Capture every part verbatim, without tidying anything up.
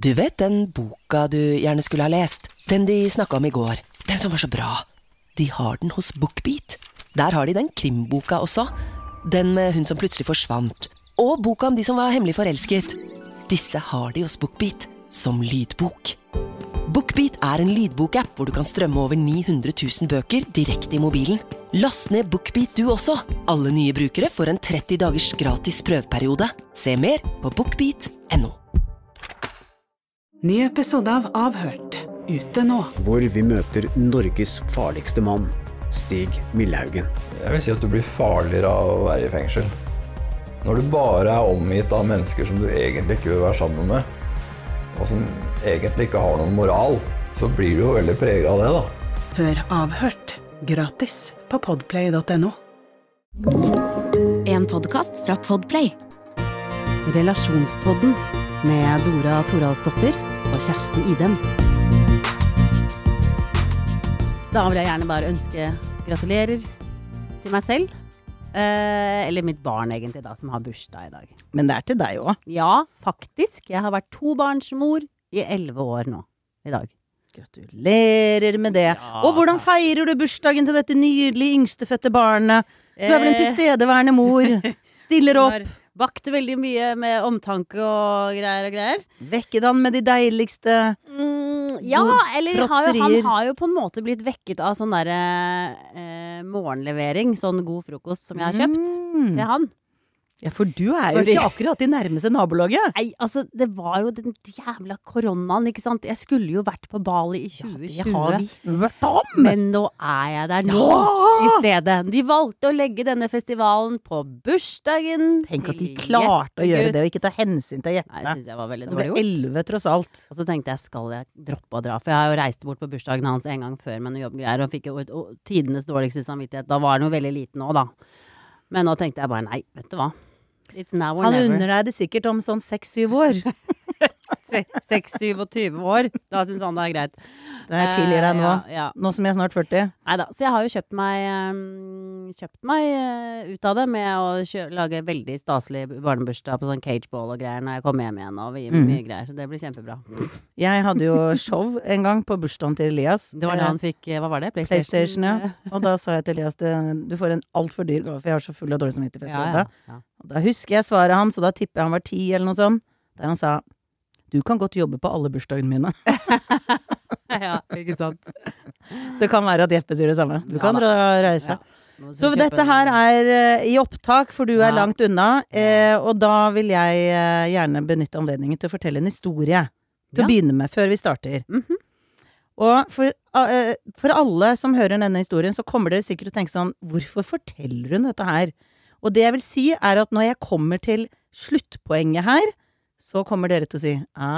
Du vet den boka du gjerne skulle ha lest? Den de snakket om i går. Den som var så bra. De har den hos BookBeat. Der har de den krimboka også. Den med hun som plutselig forsvant. Og boka om de som var hemmelig forelsket. Disse har de hos BookBeat som lydbok. BookBeat er en lydbokapp hvor du kan strømme over ni hundre tusen bøker direkte i mobilen. Last ned BookBeat du også. Alle nye brukere får en tretti dagers gratis prøveperiode. Se mer på bookbeat punktum no. Ny episode av Avhørt, ute nå. Hvor vi møter Norges farligste mann, Stig Millhaugen. Jeg vil si at du blir farligere av å være i fengsel. Når du bare er omgitt av mennesker som du egentlig ikke vil være sammen med, og som egentlig ikke har noen moral, så blir du jo veldig preget av det da. Hør Avhørt, gratis på podplay punktum no. En podcast fra Podplay. Relasjonspodden med Dora Toralsdottir og Kjersti Idem. Da vil jeg gjerne bare ønske gratulerer til meg selv. Eh, eller mitt barn egentlig da, som har bursdag i dag. Men det er til deg også. Ja, faktisk. Jeg har vært tobarnsmor i elleve år nå i dag. Gratulerer med det. Ja. Og hvordan feirer du bursdagen til dette nydelige yngstefødte barnet? Du er vel en tilstedeværende mor. Stiller opp. Bakte veldig mye med omtanke og greier og greier. Vekket han med de deiligste mm, Ja, eller har jo, han har jo på en måte blitt vekket av sånn der eh, morgenlevering, sånn god frokost som jeg har kjøpt mm. til han. Ja, for du er jo Fordi... ikke akkurat i nærmeste nabolaget. Nei, altså, det var jo den jævla koronaen, ikke sant? Jeg skulle jo vært på Bali i tjue tjue. Ja, det har vi hørt om. Men nå er jeg der nå, ja! I stedet. De valgte å legge denne festivalen på bursdagen. Tenk at de klarte å gjøre det, og ikke ta hensyn til Jeppe. Nei, jeg synes jeg var veldig dårlig gjort. Det ble elleve, tross alt. Og så tenkte jeg, skal jeg droppe å dra? For jeg har jo reist bort på bursdagen hans en gang før med noen jobbgreier, og fikk jo og, og, tidenes dårligste samvittighet. Da var han jo veldig liten nå, da. Men nå tenkte jeg bare, nei, vet du hva? Han unner deg det sikkert om sånn seks-syv år. seks-syv og tyve år. Da synes han det er greit. Det er tidligere nå. Uh, ja, ja. Nå som jeg er snart førti. Neida, så jeg har jo kjøpt meg, um, kjøpt meg uh, ut av det med å kjø- lage veldig staselig barnebursdag på sånn cageball og greier når jeg kommer hjem igjen og mm. mye greier. Så det blir kjempebra. Jeg hadde jo show en gang på bursdagen til Elias. Det var da han fikk, hva var det? PlayStation? PlayStation, ja. Og da sa jeg til Elias, det, du får en alt for dyr gave, for jeg har så full og dårlig samvittighet. Ja, ja, ja. Og da husker jeg svaret hans, og da tipper jeg han var ti eller noe sånt, der han sa, du kan godt jobbe på alle bursdagene mine. Ja, ikke sant. Så det kan være at Jeppe sier det samme. Du ja, kan dra reise. Ja. Så dette her er uh, i opptak, for du er ja. langt unna, uh, og da vil jeg uh, gjerne benytte anledningen til å fortelle en historie til ja. å begynne med, før vi starter. Mm-hmm. Og for, uh, for alle som hører denne historien, så kommer dere sikkert til å tenke sånn, hvorfor forteller hun dette her? Og det jeg vil si er at når jeg kommer til sluttpoenget her, så kommer dere til å si,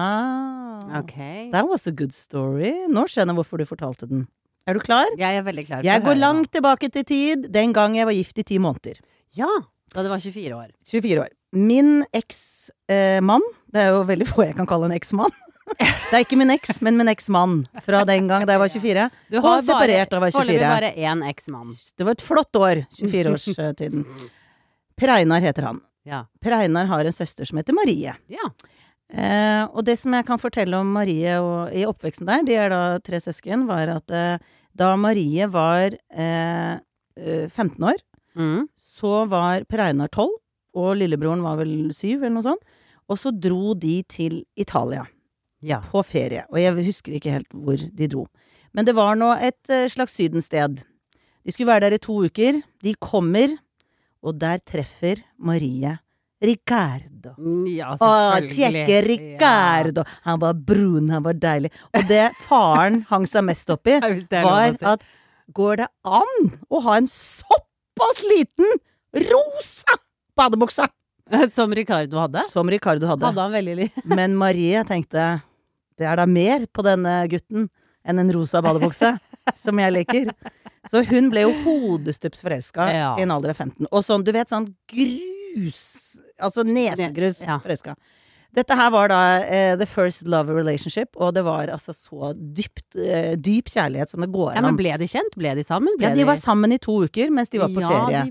ah, okay. that was a good story. Nå skjønner jeg hvorfor du fortalte den. Er du klar? Jeg er veldig klar. Jeg går langt tilbake til tid, den gang jeg var gift i ti måneder. Ja, da det var tjuefire år. tjuefire år. Min eks-mann, eh, det er jo veldig få jeg kan kalle en eks-mann. Det er ikke min eks, men min eks-mann fra den gang da jeg var tjuefire. Du har og separert da jeg var tjuefire. bare en eks-mann. Det var et flott år, tjuefire-årstiden. Per Einar heter han. Ja. Per Einar har en søster som heter Marie. Ja. Eh, og det som jeg kan fortelle om Marie og, i oppveksten der, de er da tre søsken, var at eh, da Marie var eh, femten år, mm. så var Per Einar tolv, og lillebroren var vel syv eller noe sånt, og så dro de til Italia ja. på ferie. Og jeg husker ikke helt hvor de dro. Men det var nå et eh, slags sydensted. De skulle være der i to uker. De kommer, og der treffer Marie Ricardo. Ja, selvfølgelig. Å, kjekke Ricardo. Ja. Han var brun, han var deilig. Og det faren hang seg mest opp i, var at går det an å ha en såpass liten rosa badebuksa? Som Ricardo hadde? Som Ricardo hadde. Hadde han veldig li. Men Marie tenkte, det er da mer på denne gutten enn en rosa badebukse, som jeg liker. Så hun ble jo hodestups forelsket ja. i en alder av femten. Og sånn, du vet, sånn grus, altså nesegrus ja. forelsket. Dette her var da uh, the first love relationship, og det var altså så dypt, uh, dyp kjærlighet som det går an. Ja, men ble de kjent? Ble de sammen? Ble ja, de var sammen i to uker mens de var på ja, ferie. De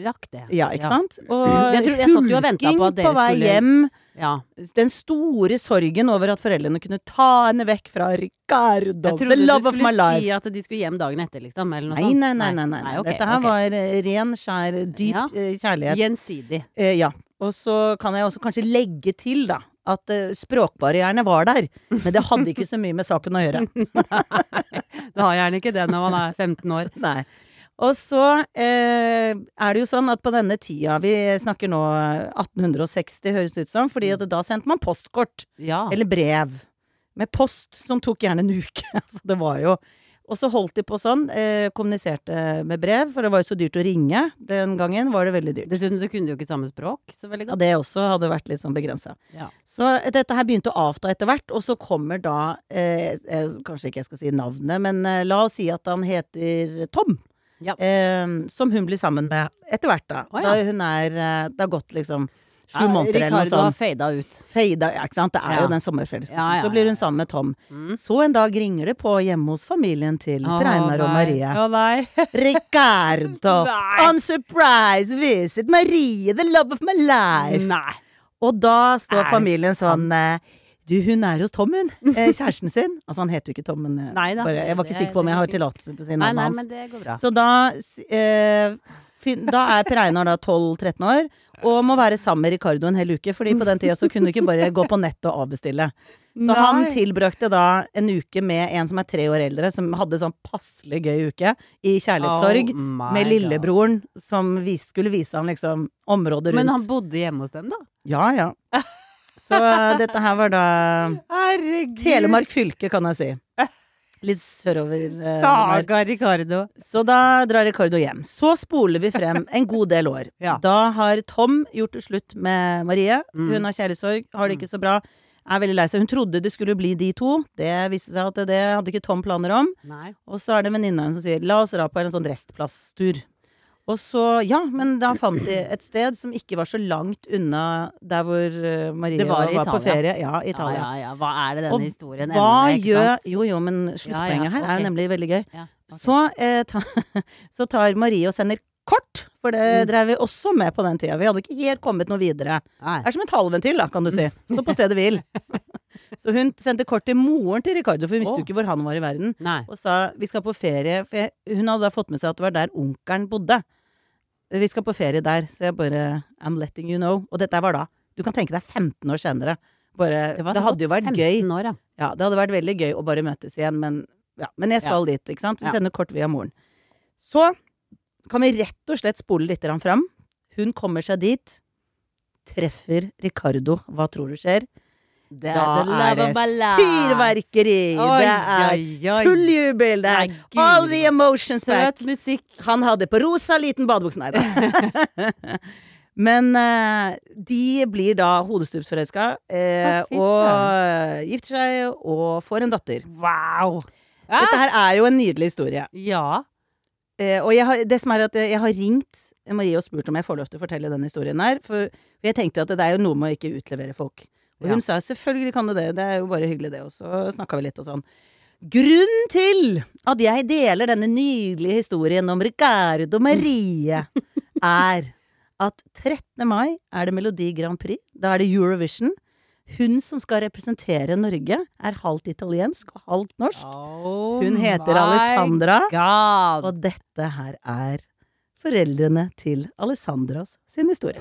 rakk det. Ja, ikke sant? Og jeg, tror, jeg satt jo og ventet på at dere på vei skulle hjem. Ja. Den store sorgen over at foreldrene kunne ta henne vekk fra Ricardo, Jeg trodde the love du of my skulle life. si at de skulle hjem dagen etter, liksom, eller noe Nei, sånt. nei, nei, nei, nei. nei okay, Dette her okay. var eh, ren, skjær, dyp Ja. eh, kjærlighet. Gjensidig. Eh, ja. Og så kan jeg også kanskje legge til da, at uh, språkbarrierne var der, men det hadde ikke så mye med saken å gjøre. Det har gjerne ikke det når man er femten år. Nei. Og så eh, er det jo sånn at på denne tida, vi snakker nå atten seksti høres det ut som, fordi at da sendte man postkort, Ja. eller brev, med post som tok gjerne en uke. Altså det var jo, og så holdt de på sånn, eh, kommuniserte med brev, for det var jo så dyrt å ringe. Den gangen var det veldig dyrt. Dessuten så kunne de jo ikke samme språk, så veldig Ja, godt. det også hadde vært litt sånn begrenset. Ja. Så dette her begynte å avta etter hvert, og så kommer da, eh, eh, kanskje ikke jeg skal si navnet, men eh, la oss si at han heter Tom. Ja. Eh, som hun blir sammen med etter hvert da. Å, ja. Da hun er, eh, det har gått liksom sju Ja, måneder eller noe Ricardo har sånt. fada ut. Feida, ja, ikke sant? Det er Ja. jo den sommerfølelsen. Ja, ja, så blir ja, hun ja. sammen med Tom. Mm. Så en dag ringer det på hjemme hos familien til Å, Per Einar og nei. Marie. Å nei. Ricardo, Nei. on surprise visit, Marie, the love of my life. Nei. Og da står Er det familien sånn eh, Du, hun er hos Tom, hun. Eh, kjæresten sin. Altså, han heter jo ikke Tom, men eh, Nei da, bare, jeg var det ikke er- sikker på om det jeg går har fint. tillatelse til å si Nei, navnet nei, hans. men det går bra. Så da eh, fin, Da er Per Einar da tolv tretten år, og må være sammen med Ricardo en hel uke, fordi på den tida så kunne du ikke bare gå på nett og avbestille. Så Nei. han tilbrakte da en uke med en som er tre år eldre, som hadde sånn passelig gøy uke i kjærlighetssorg, Oh my med God. lillebroren som vis, skulle vise ham liksom området rundt. Men han bodde hjemme hos dem, da? Ja, ja. Så uh, dette her var da Herregud. Telemark fylke, kan jeg si. Litt sørover. Uh, der. Staga Ricardo. Så da drar Ricardo hjem. Så spoler vi frem en god del år. Ja. Da har Tom gjort det slutt med Marie. Mm. Hun har kjærlighetssorg, har det ikke så bra. Er veldig lei seg. Hun trodde det skulle bli de to. Det viste seg at det hadde ikke Tom planer om. Nei. Og så er det venninna hennes som sier la oss dra på en sånn restplasstur. Og så, ja, men da fant de et sted som ikke var så langt unna der hvor uh, Marie Det var var, i var på Italia. ferie. Ja, Italia. Ja, ja, ja. Hva er det denne Og historien Hva ender med, ikke gjør sant? Jo, jo, men sluttpoenget Ja, ja, her er ok. nemlig veldig gøy. Ja, ok. Så, eh, ta, så tar Marie og sender kort, for det Mm. drev vi også med på den tida. Vi hadde ikke helt kommet noe videre. Nei. Det er som en taleventil, da, kan du si. Stå på stedet hvil. Så hun sendte kort til moren til Ricardo, for hun visste jo Å. ikke hvor han var i verden. Nei. Og sa vi skal på ferie, for jeg, hun hadde da fått med seg at det var der onkelen bodde. Vi skal på ferie der, så jeg bare I'm letting you know. Og dette var da, du kan tenke deg femten år senere. Bare, det, var så hadde godt jo vært femten gøy. år, ja. Ja, det hadde vært veldig gøy å bare møtes igjen, men, ja, men jeg skal dit, ikke sant? Så Ja. sender kort via moren. Så kan vi rett og slett spole litt grann fram. Hun kommer seg dit, treffer Ricardo. Hva tror du skjer? Det er Da the love er det of my life. Fyrverkeri! Oi, Det er oi, oi. full jubel! Det er Nei, Gud. all the emotions back. Søt musikk. Han hadde på rosa liten badebukse. Nei da. Men eh, de blir da hodestupsforelska, eh, Å, fy og eh, gifter seg og får en datter. Wow. Dette her er jo en nydelig historie. Ja. Eh, og jeg har, det som er at jeg har ringt Marie og spurt om jeg får lov til å fortelle den historien her. For jeg tenkte at det er jo noe med å ikke utlevere folk. Og hun Ja. sa selvfølgelig kan du det, det er jo bare hyggelig det. Og så snakka vi litt og sånn. Grunnen til at jeg deler denne nydelige historien om Ricardo Marie, er at trettende mai er det Melodi Grand Prix. Da er det Eurovision. Hun som skal representere Norge, er halvt italiensk og halvt norsk. Hun heter Alessandra. God. Og dette her er foreldrene til Alessandras sin historie.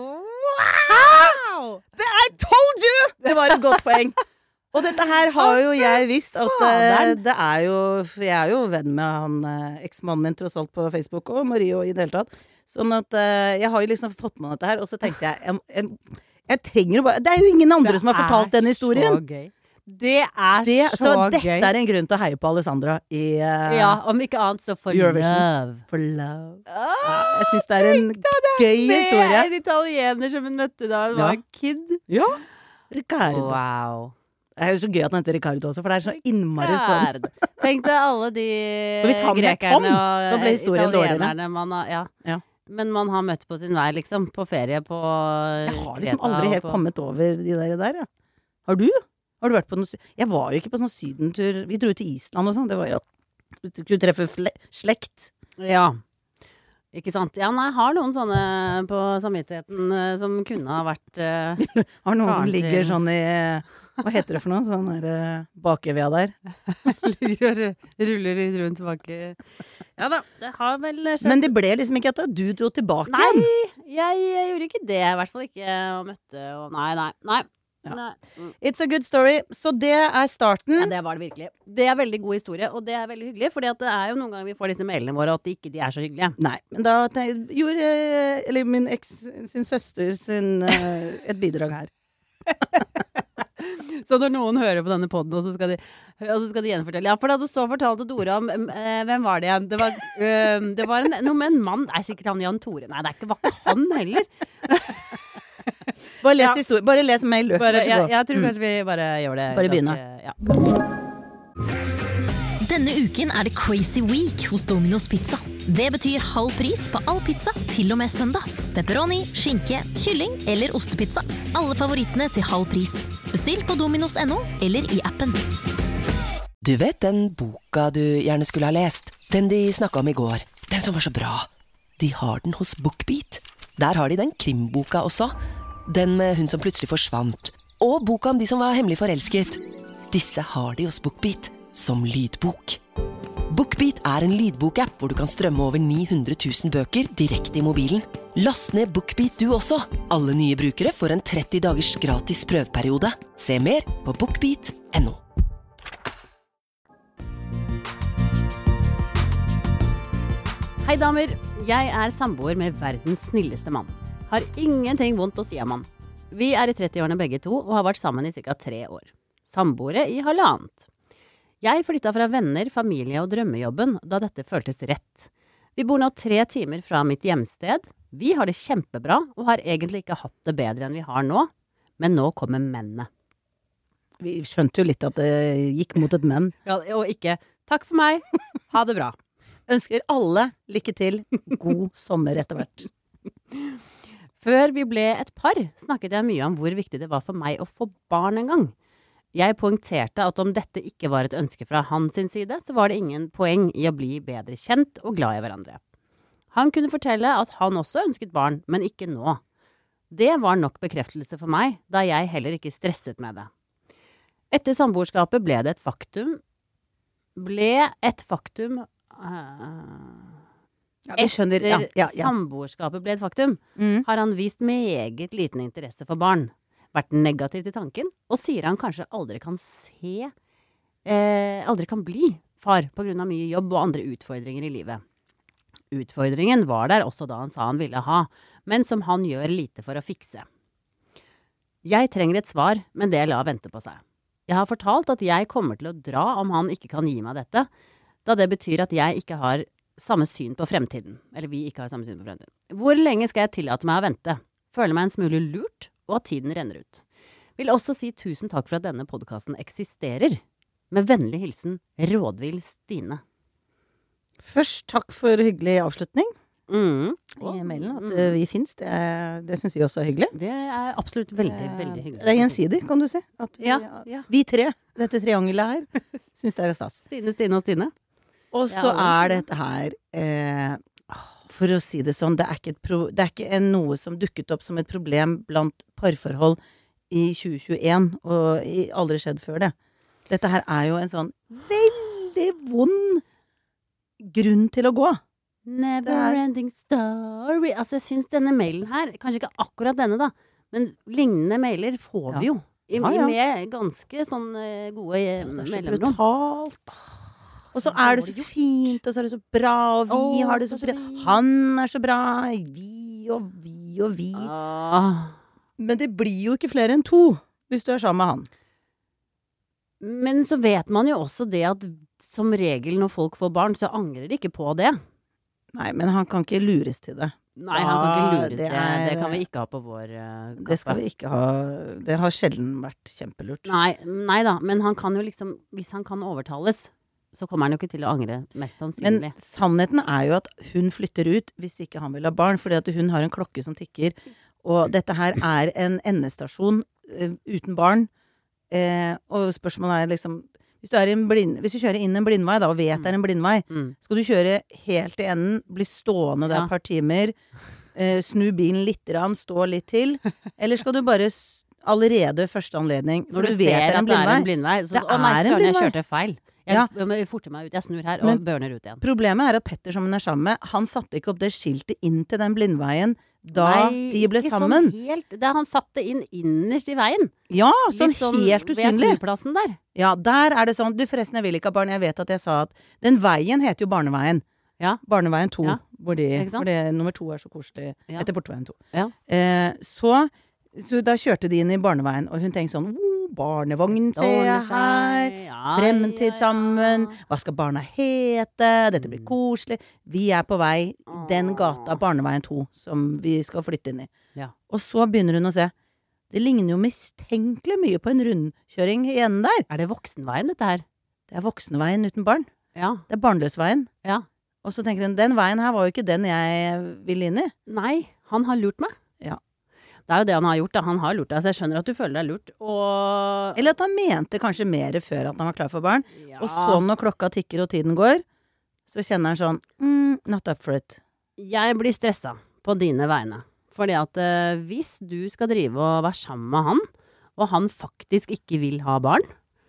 Wow! I told you! Det var et godt poeng. Og dette her har jo jeg visst at eh, Faderen. det er jo Jeg er jo venn med han eh, eksmannen min tross alt på Facebook, og Marie og i det hele tatt. Sånn at eh, jeg har jo liksom fått med dette her, og så tenkte jeg jeg, jeg, jeg trenger jo bare Det er jo ingen andre som har fortalt den historien. Så gøy. Det er Det, så, så dette gøy. er en grunn til å heie på Alessandra i eh, Ja, om ikke annet så for Eurovision. love. For love. Ah, Ja, jeg syns det er en gøy med historie. en italiener som hun møtte da hun Ja. var kid. Ja. Ricardo. Wow. Det er jo så gøy at han heter Ricardo også, for det er så innmari sånn. Gerd. Tenk deg alle de For hvis han het grekerne Tom, og så ble historien dårligere. italienerne man har, ja. Ja. Men man har møtt på sin vei, liksom. På ferie på Jeg har liksom Kreta aldri og helt på- kommet over de der, der ja. Har du? Har du vært på noe sy- Jeg var jo ikke på sånn sydentur. Vi dro til Island og sånn. Det var jo at du skulle treffe fle slekt. Ja. Ikke sant? Ja, nei, jeg har noen sånne på samvittigheten eh, som kunne ha vært eh, Har noen som Faren ligger til- sånn i hva heter det for noe? Sånn der uh, bakevja der. ligger og ru- ruller litt rundt tilbake. Ja da, det har vel skjedd. Men det ble liksom ikke at du dro tilbake Nei, igjen. jeg, jeg gjorde ikke det. I hvert fall ikke og møtte og Nei, nei. nei. Ja. nei. Mm. It's a good story. Så det er starten. Ja, det var det virkelig. Det er veldig god historie, og det er veldig hyggelig. For det er jo noen ganger vi får disse mailene våre, og at de ikke de er så hyggelige. Nei, men da ten- gjorde eh, Eller min eks sin søster sin eh, et bidrag her. Så når noen hører på denne podden, og så skal de, og så skal de gjenfortelle. Ja, for da du så fortalte Dora om eh, hvem var det igjen? Det var, øh, det var en, noe med en mann. Nei, sikkert han Jan Tore. Nei, det er ikke, var ikke han heller. Bare les Ja. historie. Bare les mail, du. Bare, Vær så jeg, god. jeg tror Mm. kanskje vi bare gjør det. Bare begynne. ganske- Ja. Denne uken er det Crazy Week hos Domino's Pizza. Det betyr halv pris på all pizza til og med søndag. Pepperoni, skinke, kylling eller ostepizza. Alle favorittene til halv pris. Bestill på dominos punktum no eller i appen. Du vet den boka du gjerne skulle ha lest? Den de snakket om i går. Den som var så bra. De har den hos BookBeat. Der har de den krimboka også. Den med hun som plutselig forsvant. Og boka om de som var hemmelig forelsket. Disse har de hos BookBeat som lydbok. BookBeat er en lydbokapp hvor du kan strømme over ni hundre tusen bøker direkte i mobilen. Last ned BookBeat du også. Alle nye brukere får en tretti dagers gratis prøveperiode. Se mer på bookbeat punktum no. Hei damer, jeg er samboer med verdens snilleste mann. Har ingenting vondt å si om han. Vi er i trettiårene begge to og har vært sammen i cirka tre år. Samboere i halvannet. Jeg flytta fra venner, familie og drømmejobben da dette føltes rett. Vi bor nå tre timer fra mitt hjemsted. Vi har det kjempebra og har egentlig ikke hatt det bedre enn vi har nå. Men nå kommer mennene. Vi skjønte jo litt at det gikk mot et menn. Ja, og ikke takk for meg, ha det bra. Ønsker alle lykke til. God sommer etter hvert. Før vi ble et par, snakket jeg mye om hvor viktig det var for meg å få barn en gang. Jeg poengterte at om dette ikke var et ønske fra hans side, så var det ingen poeng i å bli bedre kjent og glad i hverandre. Han kunne fortelle at han også ønsket barn, men ikke nå. Det var nok bekreftelse for meg, da jeg heller ikke stresset med det. Etter samboerskapet ble det et faktum, ble et faktum, Ja, vi skjønner. Ja, etter ja, ja. samboerskapet ble et faktum, Mm. har han vist meget liten interesse for barn, vært negativ til tanken, og sier han kanskje aldri kan se, eh, aldri kan bli far på grunn av mye jobb og andre utfordringer i livet. Utfordringen var der også da han sa han ville ha, men som han gjør lite for å fikse. Jeg trenger et svar, men det lar vente på seg. Jeg har fortalt at jeg kommer til å dra om han ikke kan gi meg dette, da det betyr at jeg ikke har samme syn på fremtiden. Eller vi ikke har samme syn på fremtiden. Hvor lenge skal jeg tillate meg å vente? Føler meg en smule lurt, og at tiden renner ut. Vil også si tusen takk for at denne podcasten eksisterer. Med vennlig hilsen Rådvill Stine. Først takk for hyggelig avslutning Mm. i mailen. At Mm. eh, vi finnes, det, er- det syns vi også er hyggelig. Det er absolutt veldig, Eh, veldig hyggelig. Det er gjensidig, kan du si. At vi, Ja, ja. vi tre, dette triangelet her, syns det er stas. Stine, Stine og Stine. Og Ja, så alle er dette her eh, For å si det sånn, det er ikke, et pro, det er ikke en, noe som dukket opp som et problem blant parforhold i tjue tjueen, og i, aldri skjedd før det. Dette her er jo en sånn veldig vond grunn til å gå. Never Det er- ending story. Altså, jeg syns denne mailen her, kanskje ikke akkurat denne, da, men lignende mailer får vi jo. I, Ja, ja. Med ganske sånn eh, gode eh, Det er så mellomrom. brutalt. Og så er det så dårlig gjort. fint, og så er det så bra, og vi Å, har det så så bra. fint. Han er så bra, vi og vi og vi. Ah. Men det blir jo ikke flere enn to hvis du er sammen med han. Men så vet man jo også det at som regel når folk får barn, så angrer de ikke på det. Nei, men han kan ikke lures til det. Nei, han kan ikke Ah, lures det det. er- Det kan vi ikke ha på vår uh, Det skal vi ikke ha. Det har sjelden vært kjempelurt. Nei, nei da, men han kan jo liksom, hvis han kan overtales, så kommer han jo ikke til å angre, mest sannsynlig. Men sannheten er jo at hun flytter ut hvis ikke han vil ha barn, fordi at hun har en klokke som tikker. Og dette her er en endestasjon eh, uten barn. Eh, og spørsmålet er liksom hvis du, er i en blind, hvis du kjører inn en blindvei da, og vet mm. det er en blindvei, mm. skal du kjøre helt til enden, bli stående der ja. et par timer, eh, snu bilen litt rann, stå litt til, eller skal du bare allerede første anledning, når du, du vet det er en blindvei, det er en blindvei så, det å nei, er en blindvei. Jeg kjørte feil. Jeg, ja. jeg forter meg ut, jeg snur her og Men, børner ut igjen. Problemet er at Petter som hun er sammen med, han satte ikke opp det skiltet inn til den blindveien da Nei, de ble sammen. Sånn helt, det, han satte inn innerst i veien. Ja, sånn, sånn helt usynlig. Ved snuplassen der. Ja, der er det sånn, du forresten jeg vil ikke ha barn, jeg vet at jeg sa at den veien heter jo Barneveien. Ja. Barneveien to, ja. hvor, de, hvor det, nummer to er så koselig, ja. etter Portveien to. Ja. Eh, så, så da kjørte de inn i Barneveien, og hun tenkte sånn, barnevogn ser jeg her, ja, fremtid sammen, hva skal barna hete, dette blir koselig. Vi er på vei den gata, Barneveien to, som vi skal flytte inn i. Ja. Og så begynner hun å se, det ligner jo mistenkelig mye på en rundkjøring igjen der. Er det voksenveien dette her? Det er voksenveien uten barn. Ja. Det er barnløsveien. Ja. Og så tenker hun, den veien her var jo ikke den jeg ville inn i. Nei, han har lurt meg. Ja. Det er jo det han har gjort, da. Han har lurt deg, så jeg skjønner at du føler deg lurt. Og... Eller at han mente kanskje mer før at han var klar for barn. Ja. Og så når klokka tikker og tiden går, så kjenner han sånn, mm, not up for it. Jeg blir stressa på dine vegne. Fordi at uh, hvis du skal drive og være sammen med han, og han faktisk ikke vil ha barn,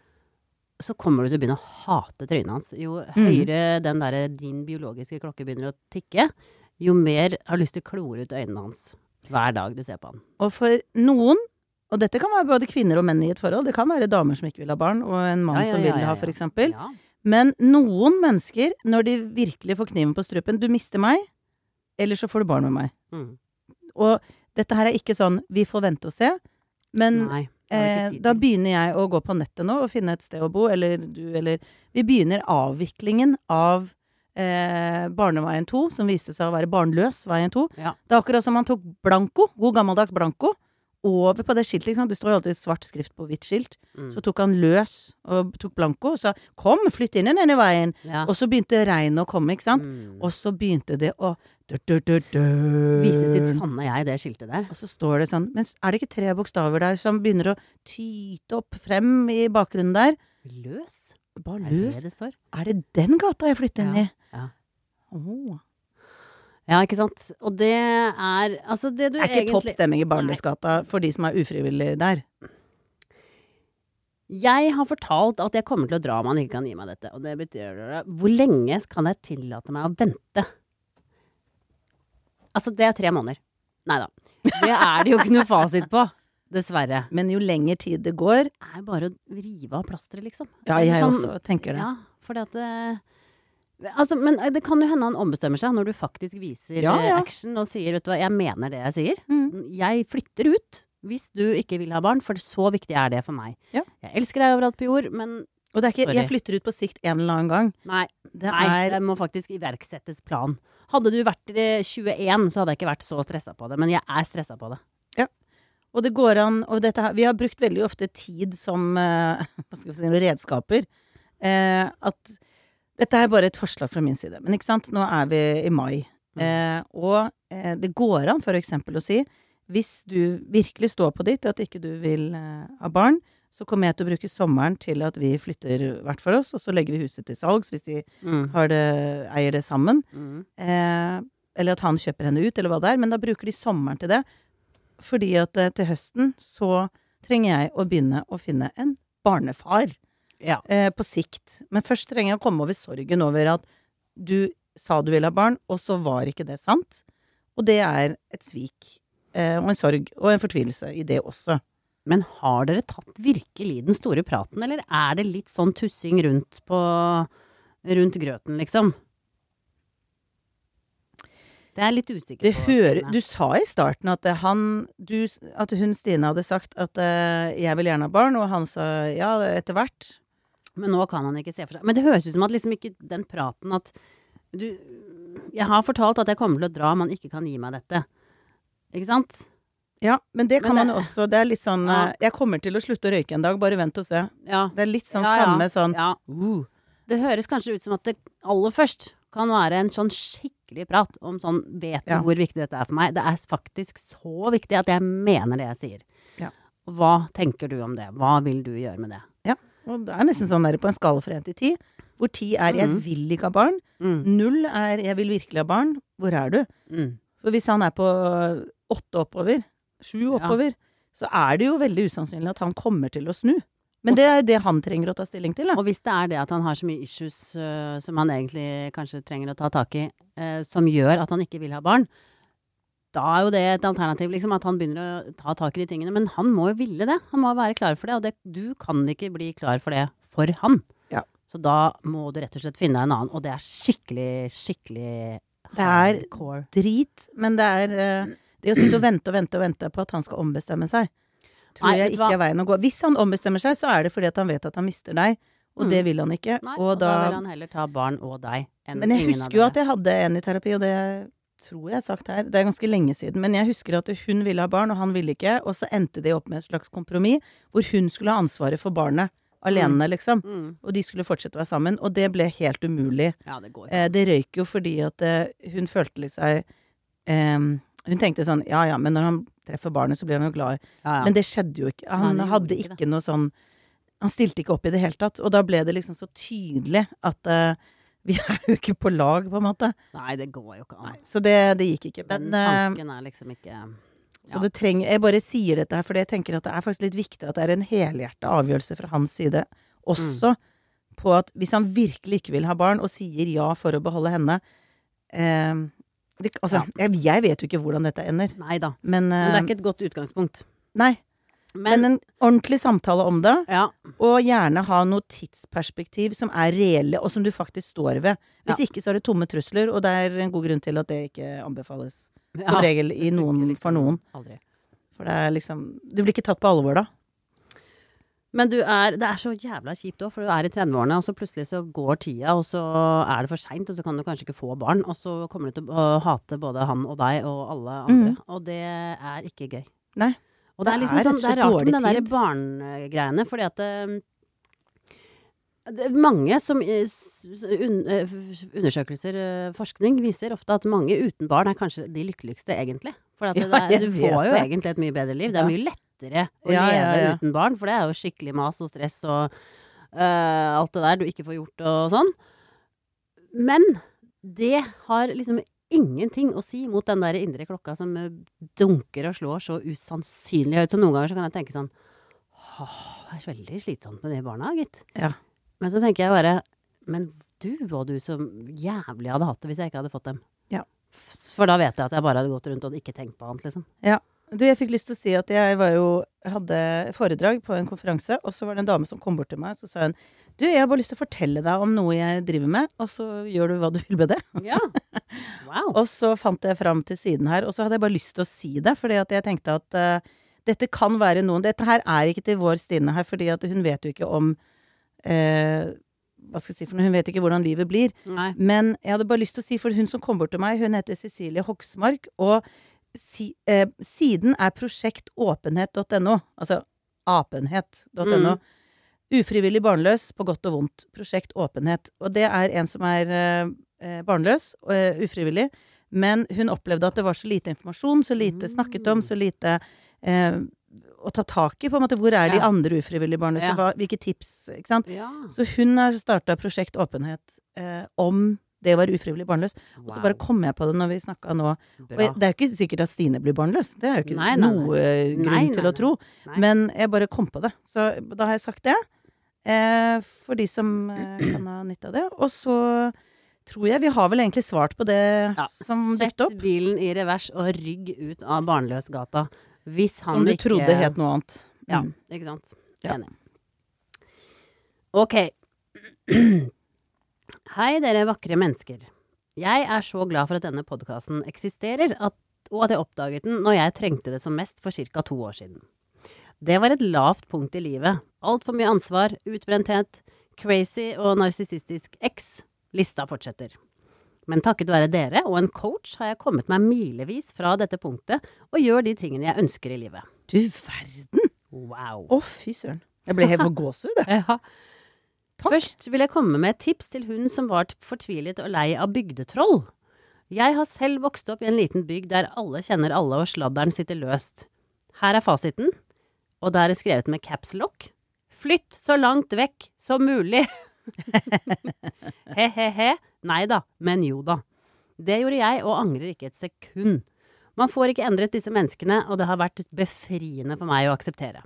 så kommer du til å begynne å hate trynet hans. Jo mm. høyere den der, din biologiske klokke begynner å tikke, jo mer har lyst til å klore ut øynene hans. Hver dag du ser på han. Og for noen, og dette kan være både kvinner og menn i et forhold, det kan være damer som ikke vil ha barn, og en mann ja, ja, som vil ja, ja, ha, for eksempel. Ja. Men noen mennesker, når de virkelig får kniven på strupen, du mister meg, eller så får du barn med meg. Mm. Og dette her er ikke sånn, vi får vente og se, men Nei, eh, da begynner jeg å gå på nettet nå og finne et sted å bo, eller du, eller vi begynner avviklingen av Eh, Barneveien to, som viste seg å være barnløs veien to. Ja. Det er akkurat som man tok blanko, god gammeldags blanko, over på det skiltet, liksom. Det står jo alltid svart skrift på hvitt skilt. Mm. Så tok han løs og tok blanko og sa, kom, flytt inn i denne veien. Ja. Og så begynte regnet å komme, ikke sant? Mm. Og så begynte det å dur, dur, dur, dur. Vise sitt sanne jeg, det skiltet der. Og så står det sånn, men er det ikke tre bokstaver der som begynner å tyte opp frem i bakgrunnen der? Løs? Bare er løs. Det det står? Er det den gata jeg flytter inn i? Ja. Oh. Ja, ikke sant? Og det er altså det du egentlig... Er ikke egentlig... topp stemning i Barnløsgata for de som er ufrivillig der? Jeg har fortalt at jeg kommer til å dra om han ikke kan gi meg dette. Og det betyr hvor lenge kan jeg tillate meg å vente? Altså, det er tre måneder. Neida. Det er det jo ikke noe fasit på. Dessverre. Men jo lenger tid det går, er bare å rive av plasteret, liksom. Ja, jeg sånn, også tenker det. Ja, fordi at det, altså, men det kan jo hende han ombestemmer seg når du faktisk viser ja, ja. action og sier, vet du hva, jeg mener det jeg sier. Mm. Jeg flytter ut hvis du ikke vil ha barn, for så viktig er det for meg. Ja. Jeg elsker deg overalt på jord, men og det er ikke, sorry. Jeg flytter ut på sikt en eller annen gang. Nei, det, nei, er... det må faktisk iverksettes plan. Hadde du vært i tjueen, så hadde jeg ikke vært så stresset på det, men jeg er stresset på det. Og det går an, og dette, vi har brukt veldig ofte tid som uh, hva skal vi si, redskaper. Uh, at dette er bare et forslag fra min side. Men ikke sant, nå er vi i mai. Uh, og uh, det går an for eksempel å si, hvis du virkelig står på ditt, at ikke du vil uh, ha barn, så kommer jeg til å bruke sommeren til at vi flytter hvert for oss, og så legger vi huset til salgs hvis de mm. har det, eier det sammen. Mm. Uh, eller at han kjøper henne ut, eller hva det er. Men da bruker de sommeren til det. Fordi at eh, til høsten så trenger jeg å begynne å finne en barnefar ja. eh, på sikt. Men først trenger jeg å komme over sorgen over at du sa du ville ha barn, og så var ikke det sant. Og det er et svik, eh, og en sorg, og en fortvilelse i det også. Men har dere tatt virkelig den store praten, eller er det litt sånn tussing rundt på, rundt grøten, liksom? Det er litt usikker det på. Hører, du sa i starten at, han, du, at hun Stine hadde sagt at uh, jeg vil gjerne ha barn, og han sa ja, etter hvert. Men nå kan han ikke se for seg. Men det høres ut som at liksom ikke den praten at du, jeg har fortalt at jeg kommer til å dra om han ikke kan gi meg dette. Ikke sant? Ja, men det kan men det, man også. Det er litt sånn, ja. uh, jeg kommer til å slutte å røyke en dag, bare vent og se. Ja. Det er litt sånn ja, samme ja. sånn. Ja. Uh. Det høres kanskje ut som at det aller først kan være en sånn skikkelig prat om sånn, vet du ja. hvor viktig dette er for meg? Det er faktisk så viktig at jeg mener det jeg sier. Ja. Hva tenker du om det? Hva vil du gjøre med det? Ja. Og det er nesten sånn der på en skala fra en til ti, hvor ti er jeg vil ikke ha barn, Mm. null er jeg vil virkelig ha barn, hvor er du? Mm. For hvis han er på åtte oppover, sju oppover, så er det jo veldig usannsynlig at han kommer til å snu. Men det er jo det han trenger å ta stilling til, da. Og hvis det er det at han har så mye issues uh, som han egentlig kanskje trenger å ta tak i, uh, som gjør at han ikke vil ha barn, da er jo det et alternativ, liksom, at han begynner å ta tak i de tingene. Men han må jo ville det. Han må være klar for det, og det, du kan ikke bli klar for det for han. Ja. Så da må du rett og slett finne deg en annen, og det er skikkelig, skikkelig Det er hardcore. drit, men det er uh, det å sitte og vente og vente og vente på at han skal ombestemme seg, tror Nei, jeg vet du ikke hva? er veien å gå. Hvis han ombestemmer seg, så er det fordi at han vet at han mister deg, og Mm. det vil han ikke. Nei, og og da, da, vil han heller ta barn og deg enn men jeg ingen av husker jo at dere. jeg hadde en i terapi, og det tror jeg har sagt her, det er ganske lenge siden, men jeg husker at hun ville ha barn, og han ville ikke, og så endte det opp med et slags kompromiss, hvor hun skulle ha ansvaret for barnet alene, liksom. Mm. Og de skulle fortsette å være sammen, og det ble helt umulig. Ja, det går ikke. Eh, det røyk jo fordi at eh, hun følte litt seg eh, Hun tenkte sånn, ja ja, men når han treffer barnet, så blir han jo glad. Ja, ja. Men det skjedde jo ikke. Han Nei, det hadde gjorde ikke ikke noe sånn Han stilte ikke opp i det hele tatt. Og da ble det liksom så tydelig at eh, vi er jo ikke på lag, på en måte. Nei, det går jo ikke an. Nei, så det, det gikk ikke. Den Men, eh, tanken er liksom ikke så det trenger, jeg bare sier dette her, fordi jeg tenker at det er faktisk litt viktig at det er en helhjertet avgjørelse fra hans side. Også på at hvis han virkelig ikke vil ha barn, og sier ja for å beholde henne eh, det, altså, jeg, jeg vet jo ikke hvordan dette ender. Nei da. Men, Men det eh, er ikke et godt utgangspunkt. Nei. Men, Men, en ordentlig samtale om det, ja. og gjerne ha noe tidsperspektiv som er reelle, og som du faktisk står ved. Hvis Ja. ikke så er det tomme trusler, og det er en god grunn til at det ikke anbefales. Som Ja, regel i det funker noen, liksom for noen. Aldri. For det er liksom Du blir ikke tatt på alvor da. Men du er, det er så jævla kjipt òg, for du er i trettiårene, og så plutselig så går tida, og så er det for seint, og så kan du kanskje ikke få barn, og så kommer du til å hate både han og deg og alle andre. Og det er ikke gøy. Nei. Og det er Det liksom er sånn, rett og det er slett rart dårlig med den der tid. barngreiene, fordi at eh, det er mange som eh, s- s- un, eh, f- undersøkelser, eh, forskning, viser ofte at mange uten barn er kanskje de lykkeligste egentlig. For at Ja, det er, jeg du vet får jo det. egentlig et mye bedre liv. Det er Ja. mye lettere å Ja, leve ja, ja. uten barn, for det er jo skikkelig mas og stress og eh, alt det der du ikke får gjort og sånn. Men det har liksom ingenting å si mot den der indre klokka som eh, dunker og slår så usannsynlig høyt. Så noen ganger så kan jeg tenke sånn Åh, det er veldig slitsomt med de barna, gitt. Ja. Men så tenker jeg bare Men du og du så jævlig hadde hatt det hvis jeg ikke hadde fått dem. Ja. For da vet jeg at jeg bare hadde gått rundt og ikke tenkt på annet, liksom. Ja. Du, jeg fikk lyst til å si at jeg var jo hadde foredrag på en konferanse, og så var det en dame som kom bort til meg, og så sa hun du, jeg har bare lyst til å fortelle deg om noe jeg driver med, og så gjør du hva du vil med det. Ja. Wow. Og så fant jeg fram til siden her, og så hadde jeg bare lyst til å si det, fordi at jeg tenkte at eh, dette kan være noen, dette her er ikke til vår Stine her, fordi at hun vet jo ikke om, eh, hva skal jeg si for noe, hun vet ikke hvordan livet blir. Nei. Men jeg hadde bare lyst til å si, for hun som kom bort til meg, hun heter Cecilie Hoksmark, og si, eh, siden er prosjekt åpenhet punktum no, altså apenhet punktum no. Mm. Ufrivillig barnløs på godt og vondt. Prosjekt åpenhet. Og det er en som er eh, barnløs, og eh, ufrivillig, men hun opplevde at det var så lite informasjon, så lite snakket om, så lite eh, å ta tak i, på en måte, hvor er de Ja. andre ufrivillige barnløse, Ja. hva, hvilke tips, ikke sant? Ja. Så hun har startet prosjekt åpenhet eh, om det å være ufrivillig barnløs. Og så bare kom jeg på det når vi snakket nå. Og Bra. jeg, det er jo ikke sikkert at Stine blir barnløs. Det er jo ikke Nei, nei, nei. noe eh, grunn Nei, nei, til å nei. tro. Nei. Men jeg bare kom på det. Så da har jeg sagt det. Eh, for de som eh, kan ha nytte av det. Og så tror jeg vi har vel egentlig svart på det Ja, som Sett dukket opp. bilen i revers og rygg ut av Barnløsgata. Hvis han Som du ikke trodde het noe annet. Ja, Mm. ikke sant? Ja. Enig. Ok. Hei, dere vakre mennesker. Jeg er så glad for at denne podcasten eksisterer, at, og at jeg oppdaget den når jeg trengte det som mest for cirka to år siden. Det var et lavt punkt i livet. Alt for mye ansvar, utbrenthet, crazy og narsissistisk eks. Lista fortsetter. Men takket være dere og en coach har jeg kommet meg milevis fra dette punktet og gjør de tingene jeg ønsker i livet. Du verden! Wow. Å, fy søren. Jeg ble helt for gåsehud, jeg. Ja. Først vil jeg komme med et tips til hun som var fortvilet og lei av bygdetroll. Jeg har selv vokst opp i en liten bygd der alle kjenner alle og sladderen sitter løst. Her er fasiten, og der er skrevet med caps lock. Flytt så langt vekk som mulig. He-he-he. Nei da, men jo da. Det gjorde jeg, og angrer ikke et sekund. Man får ikke endret disse menneskene, og det har vært befriende for meg å akseptere.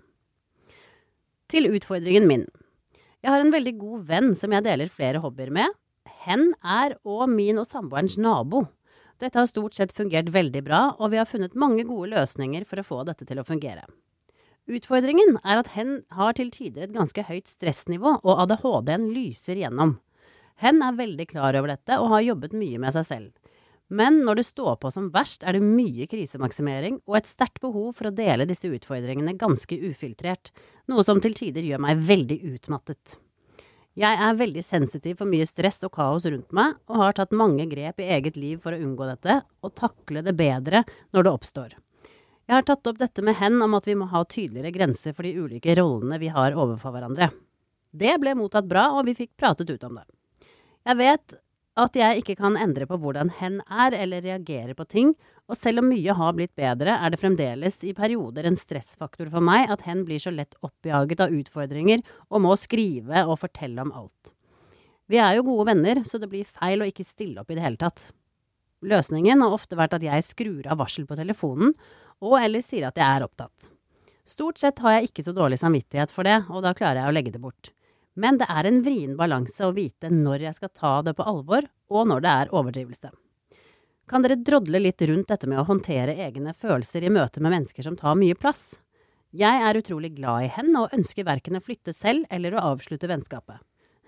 Til utfordringen min. Jeg har en veldig god venn som jeg deler flere hobbyer med. Hen er og min og samboerens nabo. Dette har stort sett fungert veldig bra, og vi har funnet mange gode løsninger for å få dette til å fungere. Utfordringen er at hen har til tider et ganske høyt stressnivå, og A D H D-en lyser gjennom. Hen er veldig klar over dette og har jobbet mye med seg selv. Men når det står på som verst, er det mye krisemaksimering og et sterkt behov for å dele disse utfordringene ganske ufiltrert, noe som til tider gjør meg veldig utmattet. Jeg er veldig sensitiv for mye stress og kaos rundt meg, og har tatt mange grep i eget liv for å unngå dette, og takle det bedre når det oppstår. Jeg har tatt opp dette med hen om at vi må ha tydeligere grenser for de ulike rollene vi har overfor hverandre. Det ble mottatt bra, og vi fikk pratet ut om det. Jeg vet at jeg ikke kan endre på hvordan hen er eller reagere på ting, og selv om mye har blitt bedre, er det fremdeles i perioder en stressfaktor for meg at hen blir så lett oppjaget av utfordringer og må skrive og fortelle om alt. Vi er jo gode venner, så det blir feil å ikke stille opp i det hele tatt. Løsningen har ofte vært at jeg skrur av varsel på telefonen, og eller sier at jeg er opptatt. Stort sett har jeg ikke så dårlig samvittighet for det, og da klarer jeg å legge det bort. Men det er en vrien balanse å vite når jeg skal ta det på alvor, og når det er overdrivelse. Kan dere drodle litt rundt dette med å håndtere egne følelser i møte med mennesker som tar mye plass? Jeg er utrolig glad i hen, og ønsker hverken å flytte selv eller å avslutte vennskapet.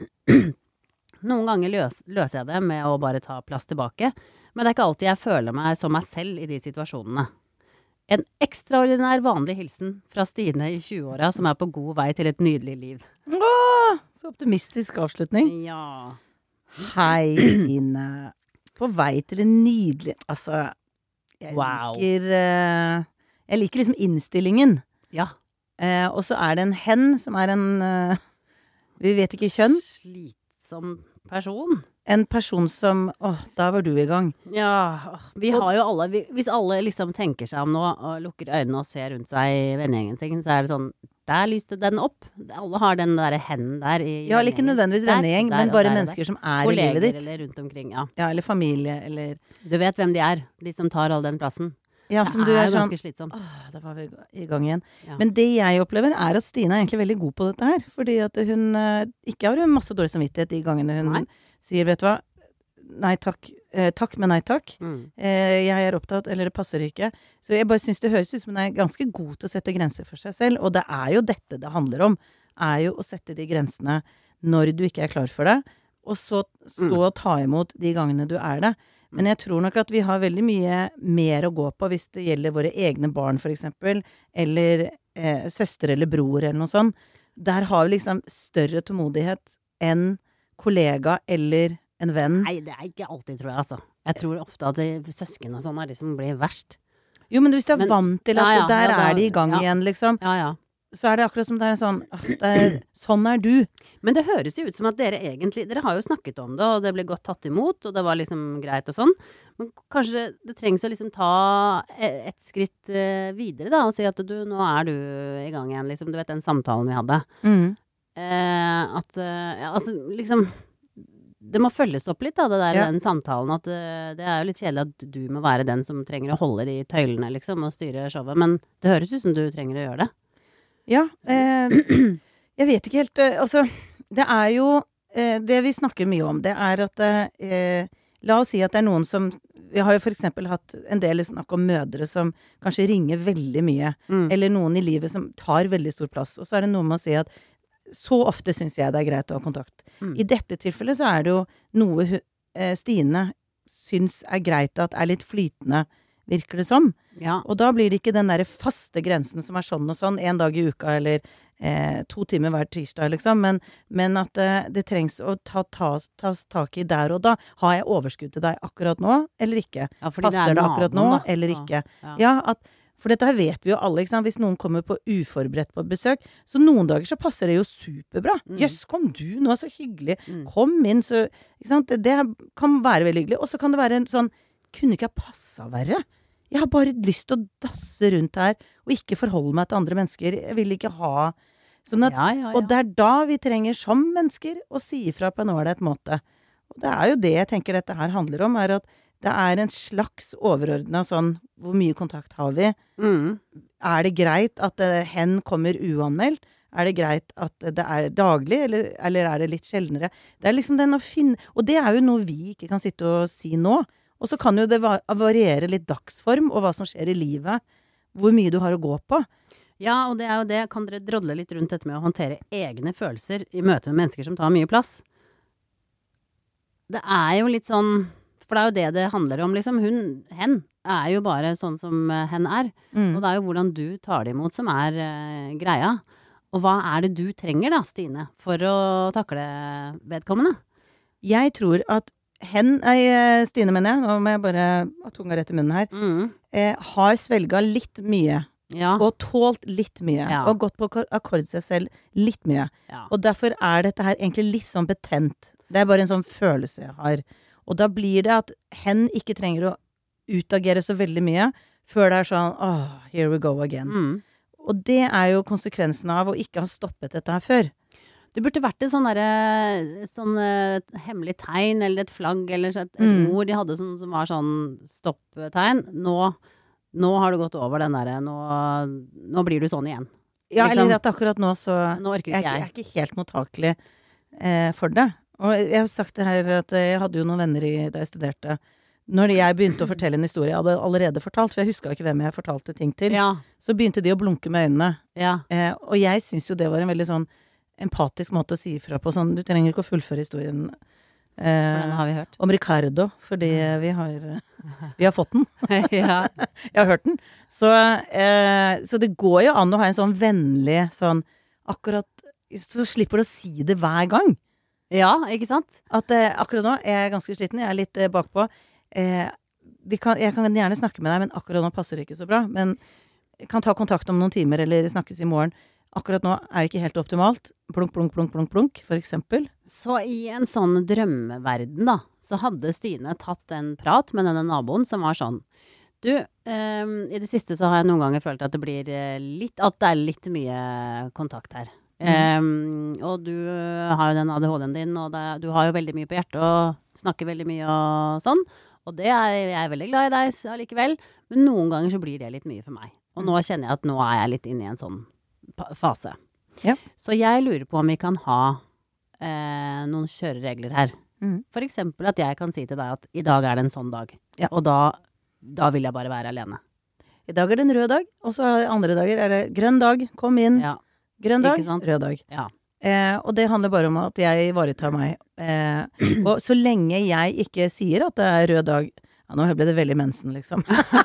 Noen ganger løs, løser jeg det med å bare ta plass tilbake, men det er ikke alltid jeg føler meg som meg selv i de situasjonene. En ekstraordinær vanlig hilsen fra Stine i tjueåra som er på god vei til et nydelig liv. Åh, så optimistisk avslutning. Ja. Hei, Stine. På vei til en nydelig... Altså, jeg Wow. liker... eh, jeg liker liksom innstillingen. Ja. Eh, og så er det en hen som er en... eh, vi vet ikke kjønn. Slitsom person. En person som... Åh, da var du i gang. Ja, åh, vi har jo alle, vi, hvis alle liksom tenker seg om nå, og lukker øynene og ser rundt seg i vennegjengen sin, så er det sånn, der lyste den opp. Alle har den der hennen der i Ja, eller ikke vennegjengen. nødvendigvis Der, vennegjeng, der, men og bare der, og mennesker der. som er i livet Kolleger ditt. eller rundt omkring, ja. Ja, eller familie, eller... Du vet hvem de er, de som tar all den plassen. Ja, Det som du er er jo sånn... ganske slitsomt. Åh, da var vi i gang igjen. Ja. Men det jeg opplever er at Stine er egentlig veldig god på dette her. Fordi at hun eh, ikke har masse dårlig samvittighet de gangene hun Nei. sier, vet du hva, nei takk, eh, takk, men nei takk. Mm. Eh, jeg er opptatt, eller det passer ikke. Så jeg bare synes det høres ut som hun er ganske god til å sette grenser for seg selv. Og det er jo dette det handler om. Er jo å sette de grensene når du ikke er klar for det. Og så stå Mm. og ta imot de gangene du er det. Men jeg tror nok at vi har veldig mye mer å gå på hvis det gjelder våre egne barn, for eksempel. Eller eh, søster eller bror eller noe sånt. Der har vi liksom større tålmodighet enn kollega eller en venn. Nei, det er ikke alltid, tror jeg, altså. Jeg tror ofte at det, søsken og sånn er de som blir verst. Jo, men hvis du er Men- vant til at Ja, ja, der ja, da- er de i gang ja. igjen, liksom, Ja, ja. så er det akkurat som det er sånn, «Åh, det er, sånn er du. Men det høres jo ut som at dere egentlig, dere har jo snakket om det, og det ble godt tatt imot, og det var liksom greit og sånn. Men kanskje det trengs å liksom ta e- et skritt eh, videre da, og si at du, nå er du i gang igjen, liksom. Du vet den samtalen vi hadde. Mm. Eh, at, eh, ja, altså, liksom, det må følges opp litt da, det der, Ja. den samtalen, at eh, det er jo litt kjedelig at du må være den som trenger å holde de tøylene, liksom, og styre showet, men det høres ut som du trenger å gjøre det. Ja, eh, jeg vet ikke helt, eh, altså, det er jo, eh, det vi snakker mye om, det er at, eh, la oss si at det er noen som, vi har jo for eksempel hatt en del snakk om mødre som kanskje ringer veldig mye, Mm. eller noen i livet som tar veldig stor plass, og så er det noe med å si at så ofte synes jeg det er greit å ha kontakt. Mm. I dette tilfellet så er det jo noe hu- eh, Stine syns er greit at er litt flytende, virker det som. Ja. Og da blir det ikke den der faste grensen som er sånn og sånn, en dag i uka eller eh, to timer hver tirsdag, liksom. Men, men at eh, det trengs å ta, ta, tas tak i der og da. Har jeg overskudd til deg akkurat nå, eller ikke? Ja, fordi Passer det, er akkurat nå, naboen, da. eller Ja, ikke? ja. Ja, at, for dette her vet vi jo alle, ikke sant? Hvis noen kommer på uforberedt på besøk, så noen dager så passer det jo superbra. Mm. Jøss, kom du nå, så hyggelig. Mm. Kom inn, så, ikke sant? Det, det kan være veldig hyggelig. Og så kan det være en sånn, kunne ikke ha passet verre. Jeg har bare lyst til å dasse rundt her, og ikke forholde meg til andre mennesker. Jeg vil ikke ha Sånn at, Ja, ja, ja. Og det er da vi trenger som mennesker å si ifra på en ålreit måte. Og det er jo det jeg tenker dette her handler om, er at det er en slags overordnet sånn, hvor mye kontakt har vi? Mm. Er det greit at uh, hen kommer uanmeldt? Er det greit at det er daglig, eller, eller er det litt sjeldnere? Det er liksom den å finne, og det er jo noe vi ikke kan sitte og si nå. Og så kan jo det va- variere litt dagsform, og hva som skjer i livet, hvor mye du har å gå på. Ja, og det er jo det, kan dere drodle litt rundt dette med å håndtere egne følelser i møte med mennesker som tar mye plass? Det er jo litt sånn, for det er jo det det handler om, liksom. Hun, hen, er jo bare sånn som eh, hen er. Mm. Og det er jo hvordan du tar det imot som er eh, greia. Og hva er det du trenger da, Stine, for å takle vedkommende? Jeg tror at hen, nei, eh, Stine mener jeg, nå må jeg bare ha tunga rett i munnen her, Mm. eh, har svelga litt mye, Ja. og tålt litt mye, Ja. og gått på akkord- akkord seg selv litt mye. ja. Og derfor er dette her egentlig litt sånn betent. Det er bare en sånn følelse jeg har. Og da blir det at hen ikke trenger å utagere så veldig mye, før det er sånn, åh, here we go again. Mm. Og det er jo konsekvensen av å ikke ha stoppet dette her før. Det burde vært et sånn derre sånn eh, hemmelig tegn, eller et flagg, eller et, et Mm. ord de hadde sånn, som var sånn stopptegn. Nå, nå har du gått over den derre, nå, nå blir du sånn igjen. Ja, Liksom. eller at akkurat nå så Nå orker jeg, ikke jeg jeg. er ikke helt mottakelig eh, for det. Og jeg har sagt det her at jeg hadde jo noen venner i, da jeg studerte. Når jeg begynte å fortelle en historie, jeg hadde allerede fortalt, for jeg huska ikke hvem jeg fortalte ting til, Ja, så begynte de å blunke med øynene. ja. Eh, og jeg syns jo det var en veldig sånn empatisk måte å si ifra på. Sånn, du trenger ikke å fullføre historien For den eh, har vi hørt. om Ricardo, fordi vi har, vi har fått den. ja. Jeg har hørt den. Så, eh, så det går jo an å ha en sånn vennlig sånn akkurat, så slipper du å si det hver gang. ja, ikke sant? At eh, akkurat nå er jeg ganske sliten, jeg er litt eh, bakpå. Eh, vi kan, jeg kan gjerne snakke med deg, men akkurat nå passer det ikke så bra. Men jeg kan ta kontakt om noen timer, eller snakkes i morgen. Akkurat nå er det ikke helt optimalt. Plunk, plunk, plunk, plunk, plunk, for eksempel. Så i en sånn drømmeverden da, så hadde Stine tatt en prat med denne naboen som var sånn, du, ehm, i det siste så har jeg noen ganger følt at det blir eh, litt, at det er litt mye kontakt her. Ehm, og du eh, har jo den A D H D-en din, og det, du har jo veldig mye på hjertet og snakker veldig mye og sånn. Og det er, jeg er veldig glad i deg så allikevel, men noen ganger så blir det litt mye for meg. Og nå kjenner jeg at nå er jeg litt inne i en sånn pa- fase. Ja. Så jeg lurer på om vi kan ha eh, noen kjøreregler her. Mhm. For eksempel at jeg kan si til deg at i dag er det en sånn dag. Ja. Og da, da vil jeg bare være alene. I dag er det en rød dag, og så er det andre dager er det grønn dag, kom inn. Ja. Grønn dag, Ikke sant? rød dag. Ja. Eh, og det handler bare om at jeg ivaretar meg. Eh, og så lenge jeg ikke sier at det er rød dag. Ja, nå ble det veldig mensen, liksom.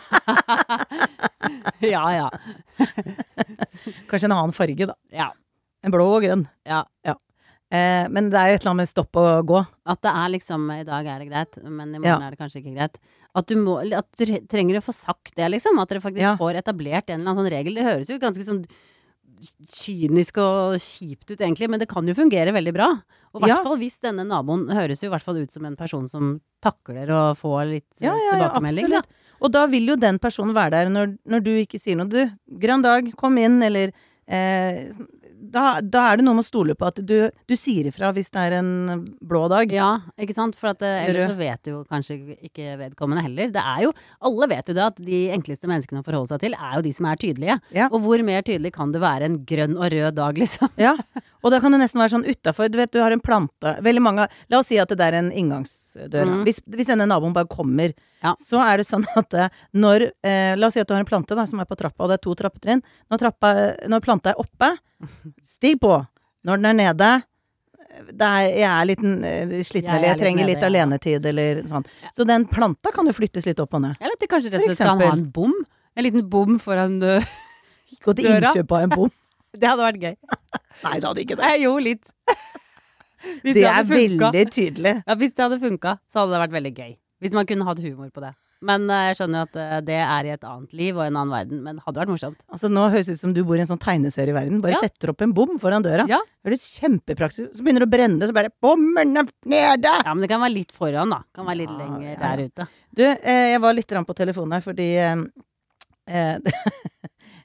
ja, ja. Kanskje en annen farge, da. Ja. En blå og grønn. Ja. Eh, men det er et eller annet med stopp og gå. At det er liksom, i dag er det greit, men i morgen Ja. er det kanskje ikke greit. At du, må, at du tre- trenger å få sagt det, liksom. At dere faktisk Ja. får etablert en eller annen sånn regel. Det høres jo ganske sånn kynisk og kjipt ut egentlig, men det kan jo fungere veldig bra. Og i hvert Ja. fall hvis denne naboen høres jo i hvert fall ut som en person som takler å få litt eh, Ja, ja, ja, tilbakemelding. Da. absolutt. Og da vil jo den personen være der når, når du ikke sier noe. Du, grønn dag, kom inn, eller eh, da, da er det noe med å stole på at du, du sier ifra hvis det er en blå dag. Ja, ikke sant? For at eh, ellers Rød. så vet jo kanskje ikke vedkommende heller. Det er jo, alle vet jo det at de enkleste menneskene å forholde seg til er jo de som er tydelige. Ja. Og hvor mer tydelig kan det være en grønn og rød dag, liksom? Ja, og da kan det nesten være sånn utenfor, du vet, du har en plante, veldig mange, la oss si at det er en inngangsdør. Mhm. Hvis, hvis denne naboen bare kommer, Ja. så er det sånn at eh, når, eh, la oss si at du har en plante da, som er på trappa, og det er to trappetrinn. Når, trappa, når planta er oppe, stig på. Når den er nede, det er, jeg er litt eh, sliten, Jeg er eller jeg litt trenger nede, litt ja. alenetid, eller sånn. Så den planta kan jo flyttes litt opp og ned. Eller at de kanskje rett og For slett skal ha eksempel. en bom? En liten bom foran uh, Gå til Døra. innkjøp av en bom. Det hadde vært gøy. Nei, det hadde ikke det. Nei, jo, litt. Hvis Det er hadde funka- veldig tydelig. Ja, hvis det hadde funka, så hadde det vært veldig gøy. Hvis man kunne hatt humor på det. Men eh, jeg skjønner at eh, det er i et annet liv og en annen verden. Men det hadde vært morsomt. Altså Nå høres det ut som du bor i en sånn tegneserieverden. Bare Ja. setter opp en bom foran døra. Ja. Høres kjempepraktisk ut. Så begynner det å brenne, så bare bommen er nede! Ja, men det kan være litt foran, da. Kan være litt Ja, lenger ja, ja. der ute. Du, eh, jeg var litt grann på telefonen her fordi eh, eh,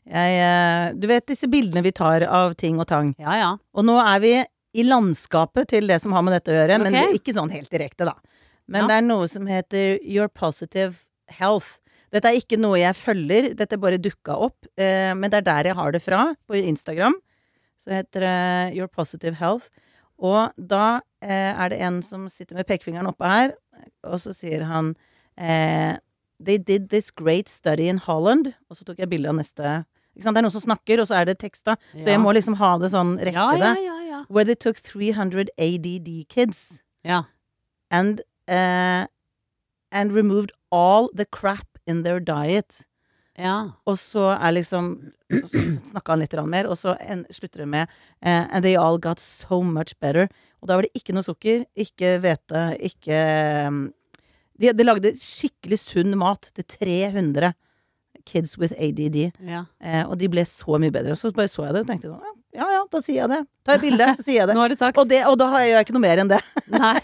Jeg, du vet disse bildene vi tar av ting og tang. Ja, ja. Og nå er vi i landskapet til det som har med dette å gjøre, men Ok. det er ikke sånn helt direkte da. Men Ja. det er noe som heter Your Positive Health. Dette er ikke noe jeg følger, dette bare dukket opp, eh, men det er der jeg har det fra, på Instagram. Så heter det Your Positive Health. Og da eh, er det en som sitter med pekefingeren oppe her, og så sier han eh, They did this great study in Holland. Og så tok jeg bilde av neste. Ikke sant? Det er noen som snakker, og så er det tekst da. Så Ja. jeg må liksom ha det sånn rekke Ja, ja, det. ja, ja. Where they took three hundred A D D kids Ja. and, uh, and removed all the crap in their diet. Ja. Og så er liksom, og så snakket han litt grann mer, og så en, slutter det med uh, and they all got so much better. Og da var det ikke noe sukker, ikke hvete, ikke um, de, de lagde skikkelig sunn mat til tre hundre kids with A D D. Ja. Eh, og de ble så mye bedre. Og så bare så jeg det og tenkte sånn, ja, ja, da sier jeg det. Ta et bilde, sier jeg det. Nå har du sagt. Og, det, og da har jeg ikke noe mer enn det. Nei.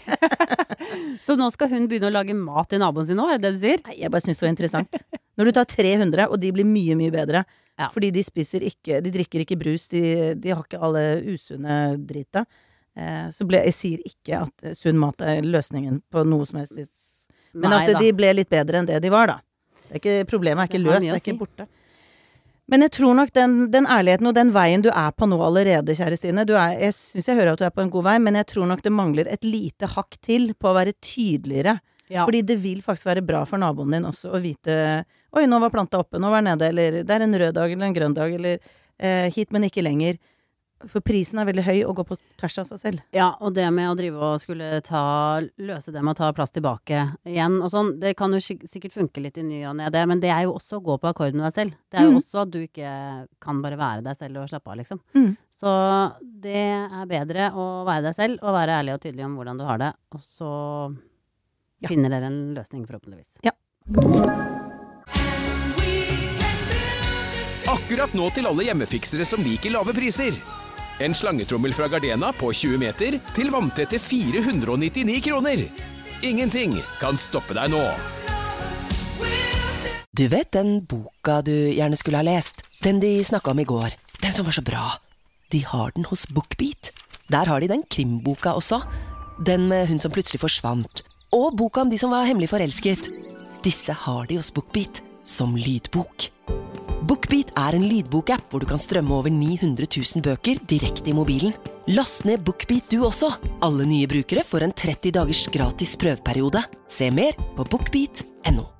Så nå skal hun begynne å lage mat til naboen sin nå, er det det du sier? Nei, jeg bare synes det var interessant. Når du tar tre hundre, og de blir mye, mye bedre, Ja. fordi de spiser ikke, de drikker ikke brus, de, de har ikke alle usunne drita, eh, så ble, jeg sier ikke at sunn mat er løsningen på noe som helst, men Nei at da. de ble litt bedre enn det de var da. Det er ikke, problemet er ikke Det har løst, mye det å er ikke si. borte. Men jeg tror nok den, den ærligheten og den veien du er på nå allerede, kjære Stine, du er, jeg synes jeg hører at du er på en god vei, men jeg tror nok det mangler et lite hakk til på å være tydeligere. Ja. Fordi det vil faktisk være bra for naboen din også å vite, oi, nå var planta oppe, nå var den nede, eller det er en rød dag eller en grønn dag, eller eh, hit, men ikke lenger. For prisen er veldig høy og går på tvers av seg selv. Ja, og det med å drive og skulle ta, løse det med å ta plass tilbake igjen og sånn, det kan jo skik- sikkert funke litt i ny og ned det, men det er jo også å gå på akkord med deg selv. Det er jo Mhm. også at du ikke kan bare være deg selv og slappe av, liksom. Mhm. Så det er bedre å være deg selv og være ærlig og tydelig om hvordan du har det, og så Ja. finner dere en løsning forhåpentligvis. Ja. Akkurat nå til alle hjemmefiksere som liker lave priser. En slangetrommel fra Gardena på tjue meter til vanntette fire hundre nittini kroner. Ingenting kan stoppe deg nå. Du vet den boka du gjerne skulle ha lest? Den de snakket om i går. Den som var så bra. De har den hos BookBeat. Der har de den krimboka også. Den med hun som plutselig forsvant. Og boka om de som var hemmelig forelsket. Disse har de hos BookBeat som lydbok. BookBeat er en lydbokapp hvor du kan strømme over ni hundre tusen bøker direkte i mobilen. Last ned BookBeat du også. Alle nye brukere får en tretti dagers gratis prøveperiode. Se mer på bookbeat punktum no.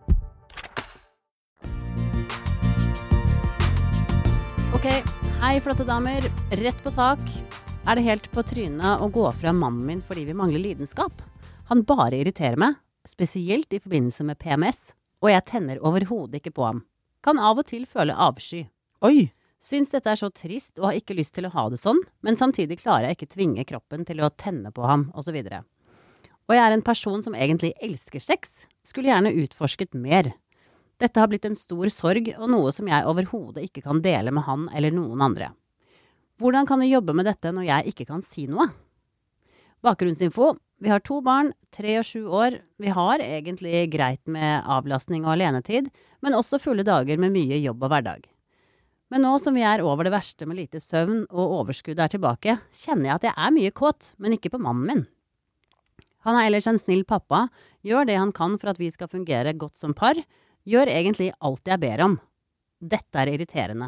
Ok, hei flotte damer. Rett på sak. Er det helt på trynet å gå fra mannen min fordi vi mangler lidenskap? Han bare irriterer meg, spesielt i forbindelse med P M S, og jeg tenner overhodet ikke på ham. Kan av og til føle avsky. Oi! Syns dette er så trist og har ikke lyst til å ha det sånn, men samtidig klarer jeg ikke tvinge kroppen til å tenne på ham, og så videre. Og jeg er en person som egentlig elsker sex, skulle gjerne utforsket mer. Dette har blitt en stor sorg og noe som jeg overhodet ikke kan dele med han eller noen andre. Hvordan kan jeg jobbe med dette når jeg ikke kan si noe? Bakgrunnsinfo. Vi har to barn, tre og sju år. Vi har egentlig greit med avlastning og alenetid, men også fulle dager med mye jobb og hverdag. Men nå som vi er over det verste med lite søvn og overskudd er tilbake, kjenner jeg at jeg er mye kåt, men ikke på mannen min. Han er ellers en snill pappa, gjør det han kan for at vi skal fungere godt som par, gjør egentlig alt jeg ber om. Dette er irriterende.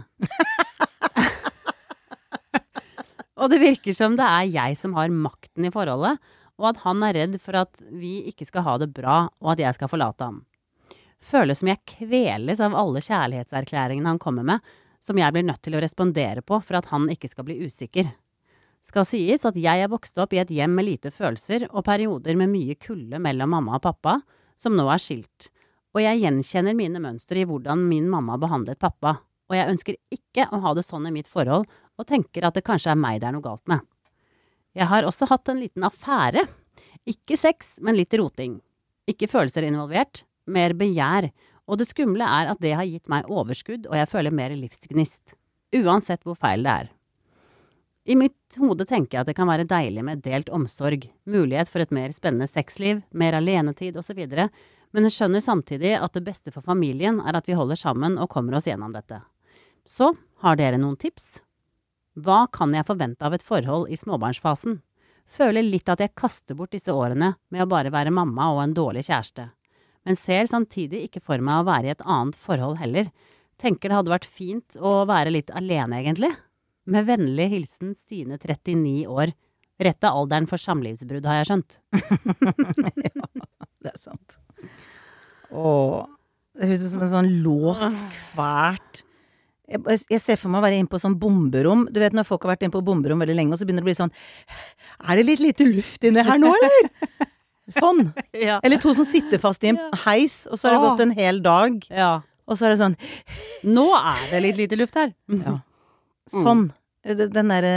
Og det virker som det er jeg som har makten i forholdet, og at han er redd for at vi ikke skal ha det bra, og at jeg skal forlate ham. Føles som jeg kveles av alle kjærlighetserklæringene han kommer med, som jeg blir nødt til å respondere på for at han ikke skal bli usikker. Skal sies at jeg er vokst opp i et hjem med lite følelser og perioder med mye kulde mellom mamma og pappa, som nå er skilt. Og jeg gjenkjenner mine mønstre i hvordan min mamma behandlet pappa, og jeg ønsker ikke å ha det sånn i mitt forhold, og tenker at det kanskje er meg det er noe galt med. Jeg har også hatt en liten affære. Ikke sex, men litt roting. Ikke følelser involvert, mer begjær, og det skumle er at det har gitt meg overskudd, og jeg føler mer livsgnist, uansett hvor feil det er. I mitt hode tenker jeg at det kan være deilig med delt omsorg, mulighet for et mer spennende sexliv, mer alenetid og så videre, men jeg skjønner samtidig at det beste for familien er at vi holder sammen og kommer oss gjennom dette. Så har dere noen tips? Hva kan jeg forvente av et forhold i småbarnsfasen? Føler litt at jeg kaster bort disse årene med å bare være mamma og en dårlig kjæreste. Men ser samtidig ikke for meg å være i et annet forhold heller. Tenker det hadde vært fint å være litt alene egentlig. Med vennlig hilsen Stine trettini år. Rette alderen for samlivsbrudd har jeg skjønt. Ja, det er sant. Åh, det høres ut som en sånn låst, kvært. Jeg, jeg ser for meg å være inne på sånn bomberom. Du vet når folk har vært inne på bomberom veldig lenge, og så begynner det å bli sånn, er det litt lite luft inne her nå, eller? Sånn. Ja. Eller to som sitter fast i en heis, og så har det gått en hel dag. Ja. Og så er det sånn, nå er det litt lite luft her. Ja. Sånn. Den der...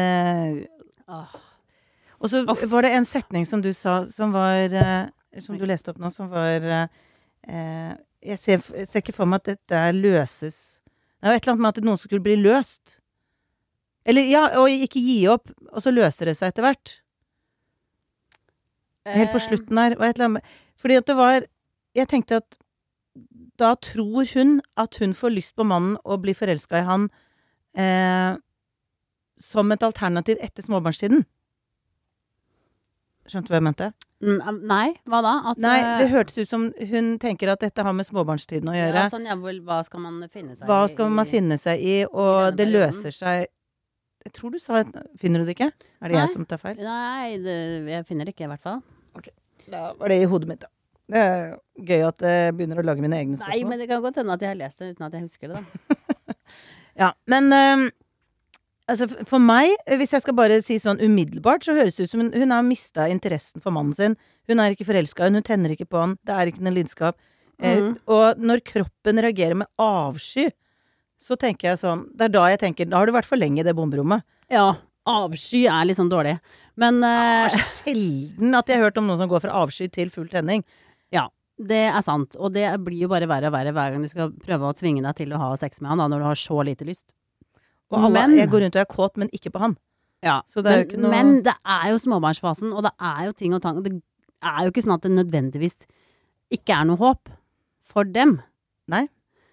Og så var det en setning som du sa, som var, som du leste opp nå, som var, eh, jeg, ser, jeg ser ikke for meg at dette løses. Det var et eller annet med at noen skulle bli løst. Eller, ja, og ikke gi opp, og så løser det seg etter hvert. Helt på slutten her. Og et eller annet, fordi at det var, jeg tenkte at da tror hun at hun får lyst på mannen og blir forelsket i han eh, som et alternativ etter småbarnstiden. Skjønte du hva jeg mente? Nei, hva da? At, Nei, det hørtes ut som hun tenker at dette har med småbarnstiden å gjøre. Ja, sånn, ja, vel, hva skal man finne seg i? Hva skal man finne seg i, og det løser seg. Jeg tror du sa, finner du det ikke? Er det Nei. Jeg som tar feil? Nei, det, jeg finner det ikke i hvert fall. Ok, da var det i hodet mitt da. Det er gøy at jeg begynner å lage mine egne spørsmål. Nei, men det kan godt hende at jeg har lest det uten at jeg husker det da. Ja, men um, altså for meg, hvis jeg skal bare si sånn umiddelbart, så høres det ut som hun, hun har mistet interessen for mannen sin. Hun er ikke forelsket, hun tenner ikke på han, det er ikke noen lidenskap. Mm. Eh, og når kroppen reagerer med avsky, så tenker jeg sånn, det er da jeg tenker, da har du vært for lenge i det bomberommet. Ja, avsky er litt sånn dårlig. Men uh, ja, sjelden at jeg har hørt om noen som går fra avsky til full tenning. Ja, det er sant. Og det blir jo bare verre og verre hver gang du skal prøve å tvinge deg til å ha sex med han, da, når du har så lite lyst. Og alle, men, jeg går rundt og er kåt, men ikke på han. Ja, så det er men, jo ikke noe... men det er jo småbarnsfasen, og det er jo ting og tang. Det er jo ikke sånn at det nødvendigvis ikke er noe håp for dem. Nei.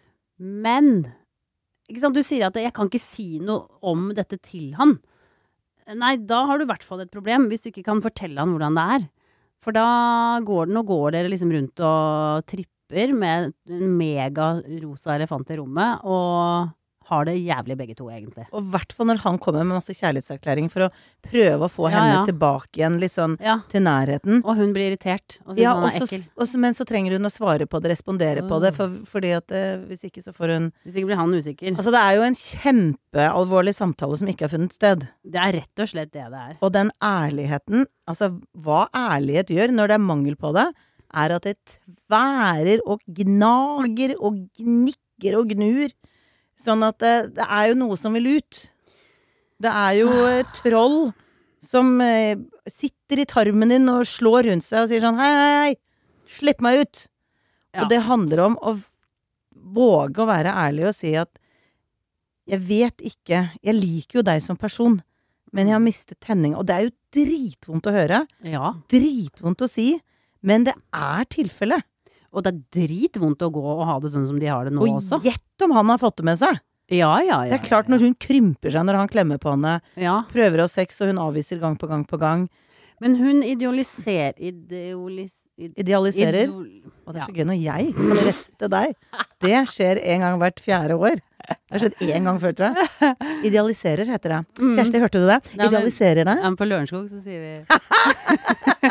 Men, ikke sant, du sier at jeg kan ikke si noe om dette til han. Nei, da har du i hvert fall et problem, hvis du ikke kan fortelle han hvordan det er. For da går den og går dere liksom rundt og tripper med en mega rosa elefant i rommet, og har det jævlig begge to, egentlig. Og i hvert fall når han kommer med masse kjærlighetserklæring for å prøve å få ja, henne ja. tilbake igjen, litt sånn ja. til nærheten. Og hun blir irritert, og synes ja, han er også, ekkel. Også, men så trenger hun å svare på det, respondere mm. på det, for, fordi at eh, hvis ikke så får hun... Hvis ikke blir han usikker. Altså det er jo en kjempealvorlig samtale som ikke har funnet sted. Det er rett og slett det det er. Og den ærligheten, altså hva ærlighet gjør når det er mangel på det, er at det tværer og gnager og gnikker og gnur. Sånn at det, det er jo noe som vil ut. Det er jo et troll som eh, sitter i tarmen din og slår rundt seg og sier sånn, hei, hei, hei, slipp meg ut. Ja. Og det handler om å våge å være ærlig og si at jeg vet ikke, jeg liker jo deg som person, men jeg har mistet tenning. Og det er jo dritvondt å høre. Ja. Dritvondt å si, men det er tilfellet. Og det er dritvondt å gå og ha det sånn som de har det nå og også. Og gjett om han har fått det med seg. Ja, ja, ja. Det er klart når hun krymper seg når han klemmer på henne, ja. prøver å ha sex, og hun avviser gang på gang på gang. Men hun idealiserer, idealis, id, idealiserer. Idol, og det er så gøy når jeg kan rette deg. Det skjer en gang hvert fjerde år. Det har skjedd en gang før, tror jeg. Idealiserer heter det. Mm. Kjersti, hørte du det? Nei, idealiserer det. Ja, men på Lørenskog så sier vi...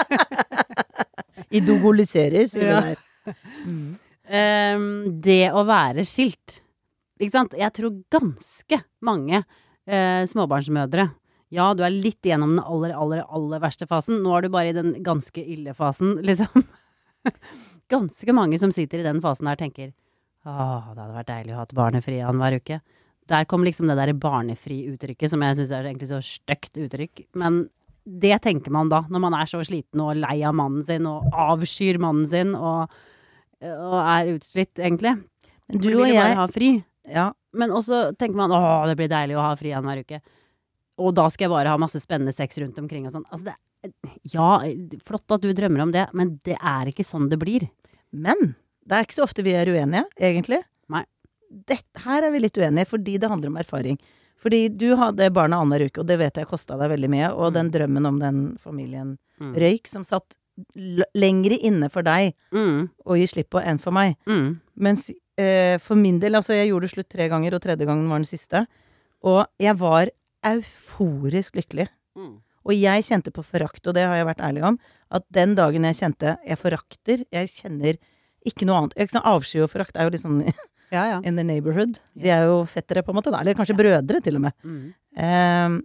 Idoliserer, sier ja. vi der. Mm. Um, det å være skilt, ikke sant? Jeg tror ganske mange uh, småbarnsmødre, ja, du er litt gjennom den aller, aller, aller verste fasen. Nå er du bare i den ganske ille fasen, liksom. Ganske mange som sitter i den fasen her tenker, åh, det hadde vært deilig å ha et barnefri an hver uke. Der kom liksom det der barnefri-uttrykket, som jeg synes er egentlig så støkt uttrykk, men det tenker man da, når man er så sliten og lei av mannen sin, og avskyr mannen sin, og og er utslitt, egentlig. Men du og jeg bare ha fri. Ja. Men også tenker man, åh, det blir deilig å ha fri hver uke. Og da skal jeg bare ha masse spennende sex rundt omkring og sånn. Altså, det, ja, flott at du drømmer om det, men det er ikke sånn det blir. Men det er ikke så ofte vi er uenige, egentlig. Nei. det, her er vi litt uenige, fordi det handler om erfaring. Fordi du hadde barna annenhver uke, og det vet jeg kostet deg veldig mye, og mm. den drømmen om den familien mm. røyk, som satt l- lengre inne for deg, mm. og gi slipp på enn for meg. Mm. Mens eh, for min del, altså jeg gjorde det slutt tre ganger, og tredje gangen var den siste, og jeg var euforisk lykkelig. Mm. Og jeg kjente på forakt, og det har jeg vært ærlig om, at den dagen jeg kjente, jeg forakter, jeg kjenner ikke noe annet. Jeg, sånn, avsky og forakt er jo litt sånn ja, ja. in the neighborhood. De er jo fettere på en måte, da. Eller kanskje ja. brødre til og med. Mm. Um,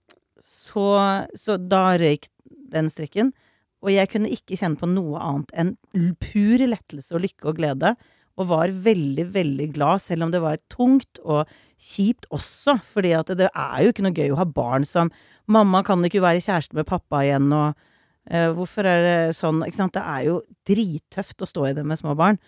så, så da røyk den strikken, og jeg kunne ikke kjenne på noe annet enn pur lettelse og lykke og glede, og var veldig, veldig glad, selv om det var tungt og kjipt også, fordi at det, det er jo ikke noe gøy å ha barn som mamma kan ikke være kjæreste med pappa igjen, og uh, hvorfor er det sånn? Ikke sant? Det er jo drittøft å stå i det med små barn.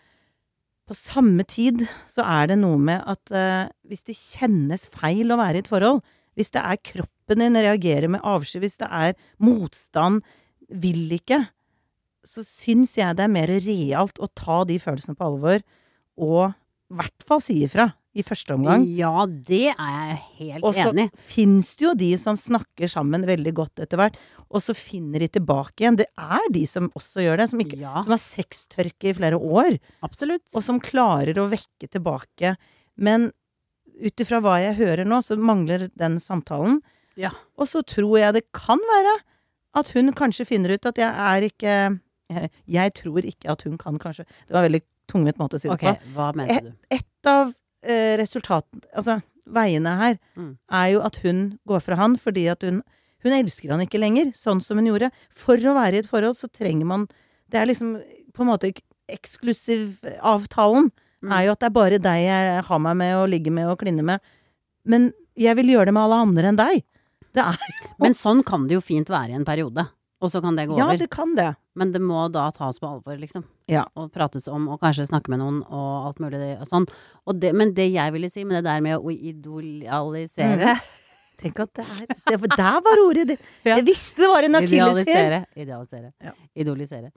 På samme tid så er det noe med at uh, hvis det kjennes feil å være i et forhold, hvis det er kroppen din reagerer med avsky, hvis det er motstand, vil ikke, så syns jeg det er mer realt å ta de følelsene på alvor, og i hvert fall si ifra. I første omgang. Ja, det er jeg helt og så enig. Finnes det jo de som snakker sammen veldig godt etter hvert, og så finner de tilbake igjen. Det er de som også gjør det, som, ikke, ja. som har sextørke i flere år. Absolutt. Og som klarer å vekke tilbake. Men utifra hva jeg hører nå, så mangler den samtalen. Ja. Og så tror jeg det kan være at hun kanskje finner ut at jeg er ikke... Jeg, jeg tror ikke at hun kan kanskje... Det var en veldig tungvint måte å si det okay, på. Hva mente du? Et, et av resultatet, altså veiene her, mm. er jo at hun går fra han fordi at hun, hun elsker han ikke lenger, sånn som hun gjorde. For å være i et forhold så trenger man, det er liksom på en måte eksklusiv avtalen, mm. er jo at det er bare deg jeg har meg med og ligger med og klinner med. Men jeg vil gjøre det med alle andre enn deg. Det er jo... Men sånn kan det jo fint være i en periode. Og så kan det gå ja, over. Ja, det kan det. Men det må da tas på alvor, liksom. Ja. Og prates om, og kanskje snakke med noen, og alt mulig og sånn. Og det, men det jeg ville si med det der med å idealisere... Mm. Tenk at det er... Det, der var ordet det. Ja. Jeg visste det var en akilleshæl. Idealisere. Idealisere. Ja. Idolisere.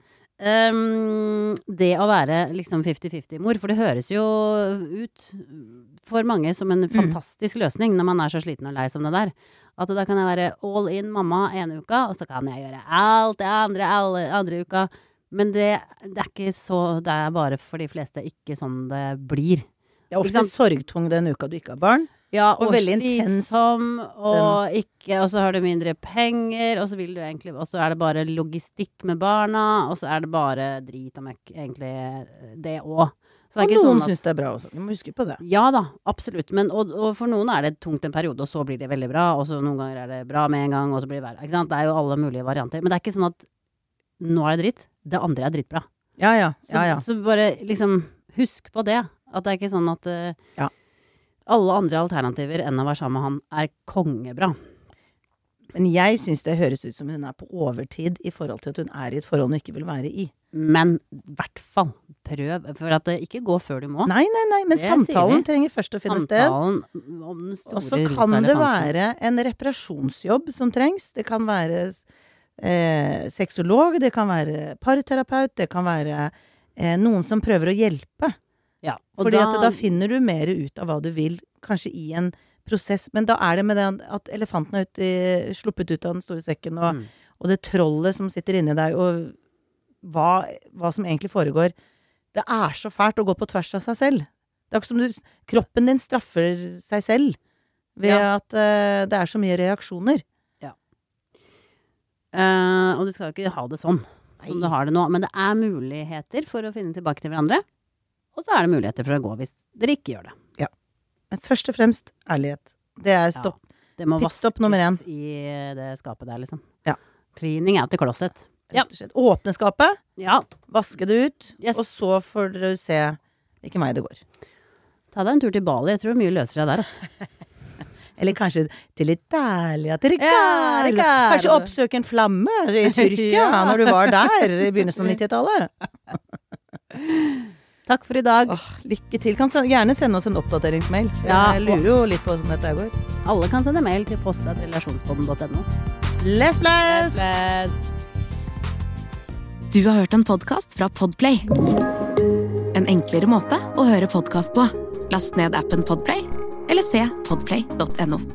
Um, det å være liksom fifty-fifty-mor, for det høres jo ut for mange som en fantastisk mm. løsning når man er så sliten og lei som det der. At da kan jeg være all in mamma ene uka, og så kan jeg gjøre alt det andre alle andre uka. Men det, det er ikke så, det er bare for de fleste ikke sånn det blir. Det er ofte sorgtung den uka du ikke har barn. Ja, og, og veldig slitsom, og ikke, og så har du mindre penger, og så vil du egentlig, og så er det bare logistikk med barna, og så er det bare drit og møkk, egentlig det også. Så det er og ikke noen sånn at, synes det er bra også, du må huske på det. Ja da, absolutt, men og, og for noen er det tungt en periode, og så blir det veldig bra, og så noen ganger er det bra med en gang, og så blir det verre, ikke sant? Det er jo alle mulige varianter, men det er ikke sånn at nå er det dritt, det andre er drittbra. Ja, ja, ja, ja. Så, så bare liksom, husk på det, at det er ikke sånn at uh, ja. alle andre alternativer enn å være sammen med han er kongebra. Men jeg synes det høres ut som hun er på overtid i forhold til at hun er i et forhold hun ikke vil være i. Men i hvert fall prøv, for at det ikke går før du må. Nei, nei, nei, men det samtalen trenger først å finne sted. Samtalen om den store og så kan det være en reparasjonsjobb som trengs. Det kan være eh, sexolog, det kan være parterapeut, det kan være eh, noen som prøver å hjelpe. Ja, og fordi da, at da finner du mer ut av hva du vil, kanskje i en prosess, men da er det med det at elefanten er ut i, sluppet ut av den store sekken, og, mm. og det trollet som sitter inni deg, og hva, hva som egentlig foregår. Det er så fælt å gå på tvers av seg selv. Det er ikke som du, kroppen din straffer seg selv, ved ja. at uh, det er så mye reaksjoner. Ja. Uh, og du skal jo ikke ha det sånn, som Nei. Du har det nå, men det er muligheter for å finne tilbake til hverandre, og så er det muligheter for å gå hvis dere ikke gjør det. Ja. Men først og fremst ærlighet. Det er stopp. Ja, det må vaskes nummer én. I det skapet der, liksom. Ja. Cleaning out the closet. Ja. Åpne skapet, ja. Vaske det ut, yes. og så får dere se hvilken vei det går. Ta deg en tur til Bali, jeg tror mye løser seg der, altså. Eller kanskje til Italia, til Riccardo. Ja, Riccardo. Kanskje oppsøke en flamme i Tyrkia, ja. Når du var der i begynnelsen av nittitallet. Takk for i dag. Åh, lykke til. Kan gjerne sende oss en oppdateringsmail. Ja, jeg lurer jo litt på hvordan dette går. Alle kan sende mail til post at relasjonspodden punktum no. Bless, bless! Bless, bless! Du har hørt en podcast fra Podplay. En enklere måte å høre podcast på. Last ned appen Podplay, eller se podplay punktum no.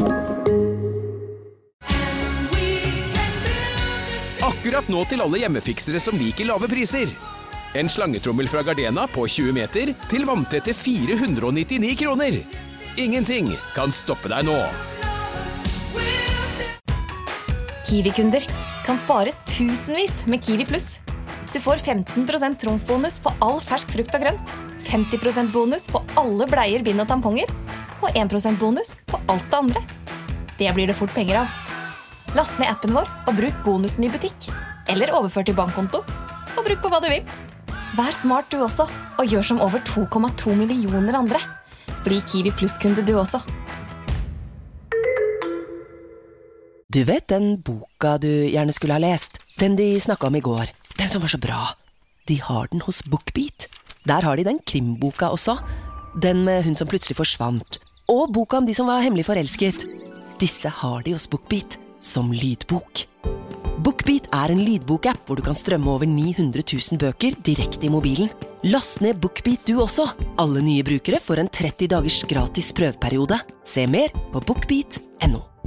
Akkurat nå til alle hjemmefiksere som liker lave priser. En slangetrommel fra Gardena på tjue meter til vanntette fire hundre nittini kroner. Ingenting kan stoppe deg nå. Kiwi-kunder kan spare tusenvis med Kiwi Plus. Du får femten prosent trumfbonus på all fersk frukt og grønt, femti prosent bonus på alle bleier, bind og tamponger, og en prosent bonus på alt det andre. Det blir det fort penger av. Last ned appen vår og bruk bonusen i butikk, eller overfør til bankkonto, og bruk på hva du vil. Vær smart du også, og gjør som over to komma to millioner andre. Bli Kiwi Plus-kunde du også. Du vet den boka du gjerne skulle ha lest? Den de snakket om i går. Den som var så bra. De har den hos BookBeat. Der har de den krimboka også. Den med hun som plutselig forsvant. Og boka om de som var hemmelig forelsket. Disse har de hos BookBeat som lydbok. BookBeat er en lydbokapp hvor du kan strømme over ni hundre tusen bøker direkte i mobilen. Last ned BookBeat du også. Alle nye brukere får en tretti dagers gratis prøveperiode. Se mer på bookbeat punktum no.